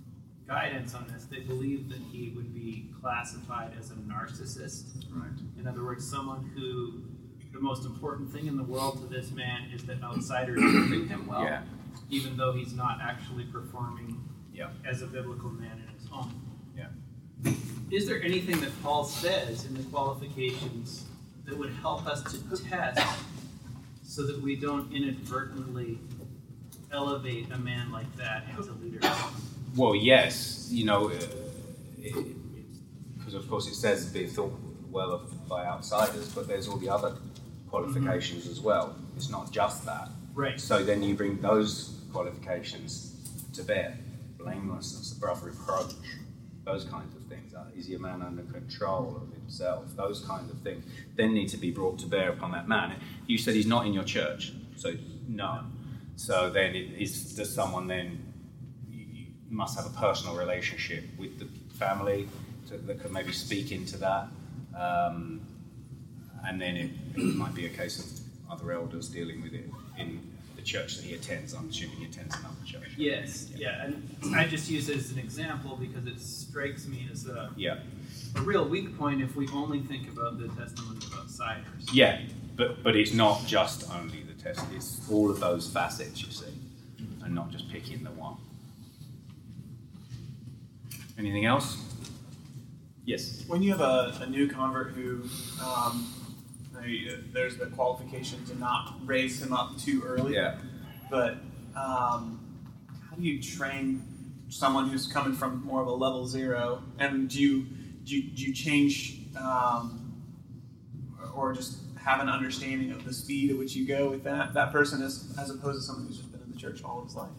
guidance on this, they believe that he would be classified as a narcissist. Right. In other words, someone who the most important thing in the world to this man is that outsiders treat him well, Yeah. even though he's not actually performing Yeah. as a biblical man in his home. Yeah. Is there anything that Paul says in the qualifications that would help us to test so that we don't inadvertently elevate a man like that as a leader? Well, yes, you know, because uh, of course it says be thought well of by outsiders, but there's all the other qualifications mm-hmm. as well. It's not just that. Right. So then you bring those qualifications to bear: blamelessness, above reproach, those kinds of things. Uh, is he a man under control of himself? Those kinds of things then need to be brought to bear upon that man. You said he's not in your church, so no. So then, it is, does someone then? You must have a personal relationship with the family to, that could maybe speak into that, um, and then it, it might be a case of other elders dealing with it in the church that he attends. I'm assuming he attends another church. Yes, yeah, and I just use it as an example because it strikes me as a, yeah. a real weak point if we only think about the testimony of outsiders. Yeah, but but it's not just only the test; it's all of those facets, you see, and not just picking the one. Anything else? Yes. When you have a, a new convert who um, they, there's the qualification to not raise him up too early. Yeah. But um, how do you train someone who's coming from more of a level zero? And do you do you, do you change um, or just have an understanding of the speed at which you go with that that person as as opposed to someone who's just been in the church all his life?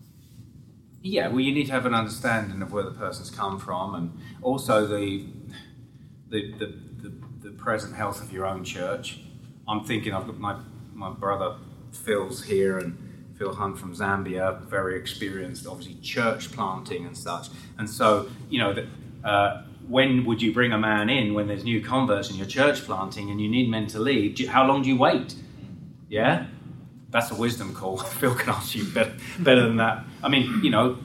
Yeah, well, you need to have an understanding of where the person's come from, and also the the the, the, the present health of your own church. I'm thinking I've got my my brother Phil's here, and Phil Hunt from Zambia, very experienced, obviously church planting and such. And so, you know, that uh, when would you bring a man in when there's new converts in your church planting and you need men to lead? Do you, how long do you wait? Yeah. That's a wisdom call. Phil can answer you better, better than that. I mean, you know,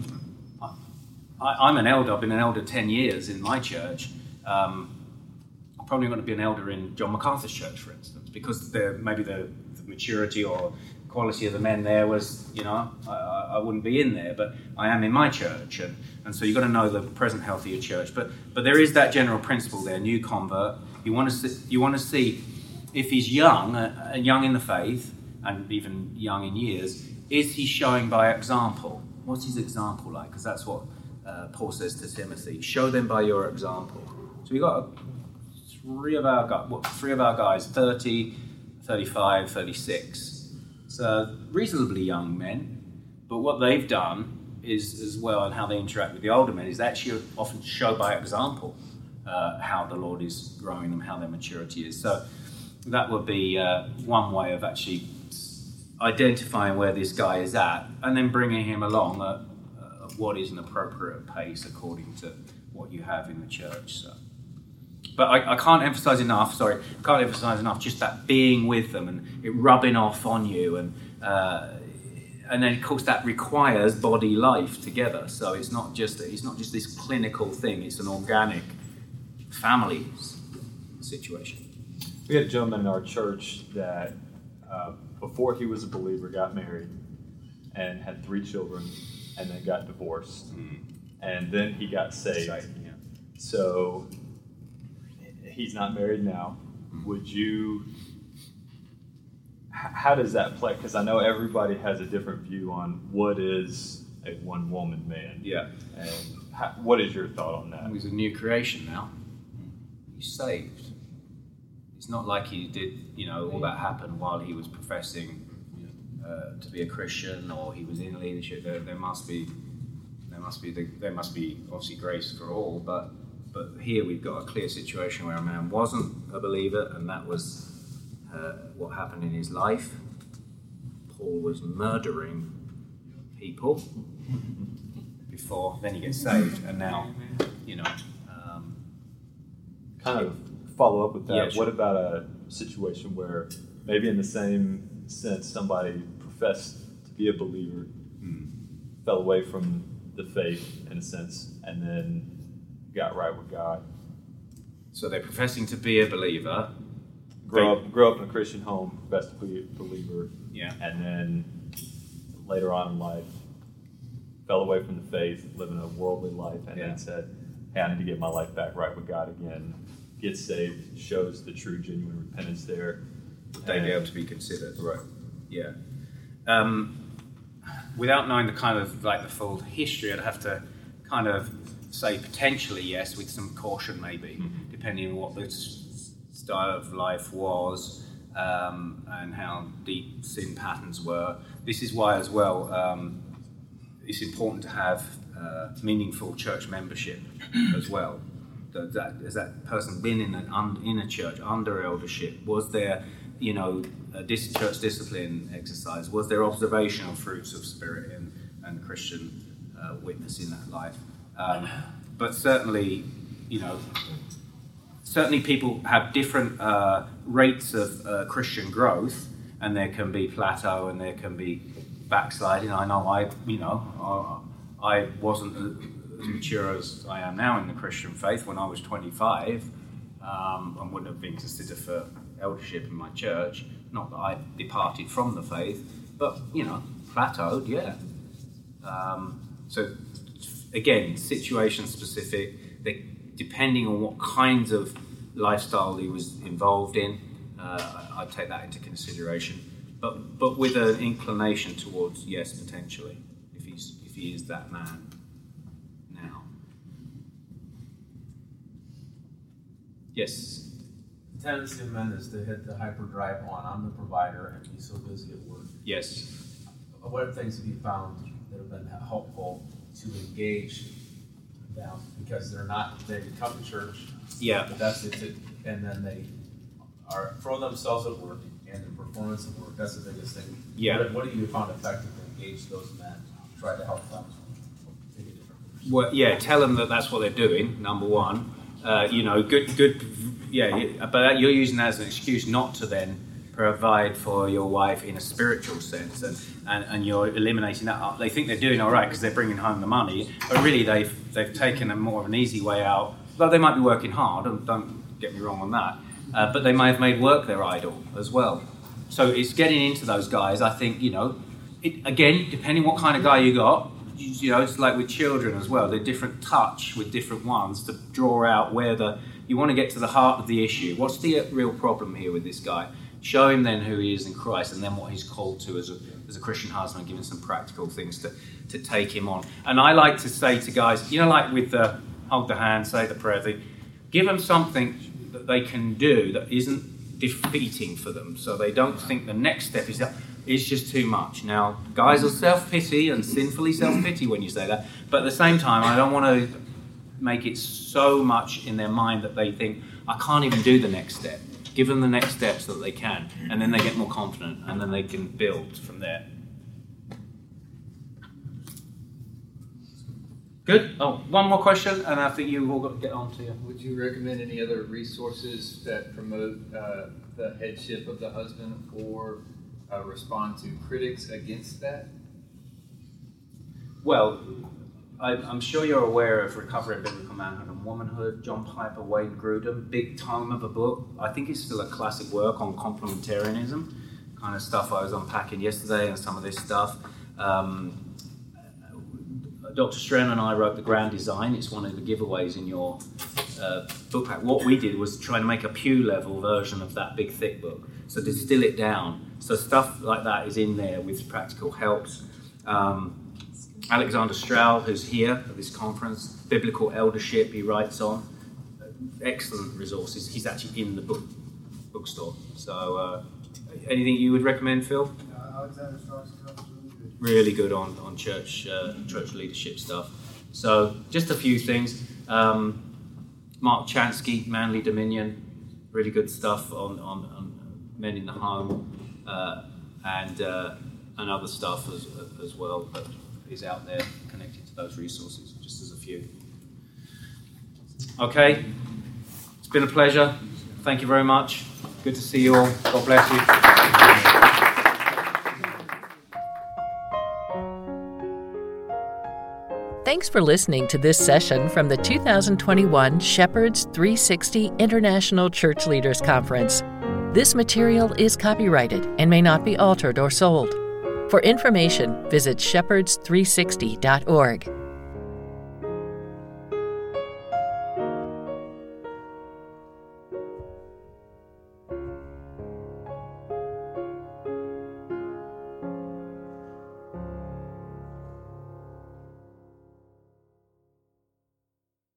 I, I'm an elder. I've been an elder ten years in my church. Um, I'm probably going to be an elder in John MacArthur's church, for instance, because maybe the, the maturity or quality of the men there was, you know, I, I wouldn't be in there, but I am in my church. And, and so you've got to know the present health of your church. But but there is that general principle there, new convert. You want to see, you want to see if he's young, uh, young in the faith, and even young in years, is he showing by example? What's his example like? Because that's what uh, Paul says to Timothy. Show them by your example. So we've got three of our guys, what, three of our guys, thirty, thirty-five, thirty-six. So reasonably young men, but what they've done is, as well, and how they interact with the older men, is actually often show by example uh, how the Lord is growing them, how their maturity is. So that would be uh, one way of actually identifying where this guy is at, and then bringing him along at, at what is an appropriate pace according to what you have in the church. So, but I, I can't emphasize enough. Sorry, I can't emphasize enough. Just that being with them and it rubbing off on you, and uh, and then of course that requires body life together. So it's not just it's not just this clinical thing. It's an organic family situation. We had a gentleman in our church that. Uh, before he was a believer, got married and had three children and then got divorced. Mm. And then he got saved. Yeah. So he's not married now. Mm. Would you, how does that play? Because I know everybody has a different view on what is a one-woman man. Yeah. And how, what is your thought on that? He's a new creation now. He's saved. It's not like he did, you know, all that happened while he was professing uh, to be a Christian, or he was in leadership. There, there must be, there must be, the, there must be obviously grace for all. But, but here we've got a clear situation where a man wasn't a believer, and that was uh, what happened in his life. Paul was murdering people before, then he gets saved, and now, you know, um, kind of. Follow up with that. Yeah, sure. What about a situation where maybe in the same sense somebody professed to be a believer, mm. fell away from the faith in a sense, and then got right with God. So they're professing to be a believer. Grow They- up, grow up in a Christian home, professed to be a believer, Yeah. and then later on in life, fell away from the faith, living a worldly life, and Yeah. then said, hey, I need to get my life back right with God again. Get saved, shows the true, genuine repentance there. Would they And- be able to be considered? Right. Yeah. Um, without knowing the kind of like the full history, I'd have to kind of say potentially yes, with some caution maybe, Mm-hmm. depending on what the s- style of life was um, and how deep sin patterns were. This is why as well um, it's important to have uh, meaningful church membership as well. That, that, has that person been in, an, un, in a church under eldership? Was there, you know, a dis, church discipline exercise? Was there observational fruits of spirit and, and Christian uh, witness in that life? Um, but certainly, you know, certainly people have different uh, rates of uh, Christian growth, and there can be plateau and there can be backsliding. I know I, you know, I, I wasn't as mature as I am now in the Christian faith when I was twenty-five, um, and wouldn't have been considered for eldership in my church. Not that I departed from the faith, but, you know, plateaued, yeah. Um, so, again, situation specific, they, depending on what kinds of lifestyle he was involved in, uh, I- I'd take that into consideration. But but with an inclination towards yes, potentially, if he's if he is that man now. Yes. The tendency of men is to hit the hyperdrive on, I'm the provider, and be so busy at work. Yes. What things have you found that have been helpful to engage them? Because they're not, they come to church, Yeah. but that's it, and then they are throw themselves at work, and the performance of work, that's the biggest thing. Yeah. What, what have you found effective to engage those men, try to help them take a different position? Well, yeah. Tell them that that's what they're doing. Number one. Uh, you know, good, good. Yeah. you- But you're using that as an excuse not to then provide for your wife in a spiritual sense, and, and, and you're eliminating that. They think they're doing all right because they're bringing home the money, but really they've they've taken a more of an easy way out. Though they might be working hard, and don't get me wrong on that, uh, but they may have made work their idol as well. So it's getting into those guys. I think, you know, it, again, depending what kind of guy you got, you, you know, it's like with children as well. They're different touch with different ones to draw out where the you want to get to the heart of the issue. What's the real problem here with this guy? Show him then who he is in Christ, and then what he's called to as a, as a Christian husband, give him some practical things to, to take him on. And I like to say to guys, you know, like with the hold the hand, say the prayer thing, give them something that they can do that isn't defeating for them, so they don't think the next step is, is just too much. Now, guys will self-pity and sinfully self-pity when you say that, but at the same time, I don't want to make it so much in their mind that they think, I can't even do the next step. Give them the next step so that they can, and then they get more confident, and then they can build from there. Good? Oh, one more question, and I think you've all got to get on to you. Would you recommend any other resources that promote uh, the headship of the husband or uh, respond to critics against that? Well, I, I'm sure you're aware of Recovering Biblical Manhood and Womanhood, John Piper, Wayne Grudem, big tome of a book. I think it's still a classic work on complementarianism, kind of stuff I was unpacking yesterday and some of this stuff. Um, Doctor Stren and I wrote The Grand Design. It's one of the giveaways in your uh, book pack. What we did was try to make a pew-level version of that big, thick book. So distill it down. So stuff like that is in there with practical helps. Um, Alexander Stroud, who's here at this conference, Biblical Eldership, he writes on. Excellent resources. He's actually in the book bookstore. So, uh, anything you would recommend, Phil? Uh, Alexander Stroud's stuff is really good. Really good on on church uh, church leadership stuff. So, just a few things. Um, Mark Chansky, Manly Dominion, really good stuff on on, on men in the home, uh, and uh, and other stuff as as well. But is out there connected to those resources, just as a few. Okay, it's been a pleasure. Thank you very much. Good to see you all. God bless you. Thanks for listening to this session from the two thousand twenty-one Shepherds three sixty International Church Leaders Conference. This material is copyrighted and may not be altered or sold. For information, visit shepherds three sixty dot org.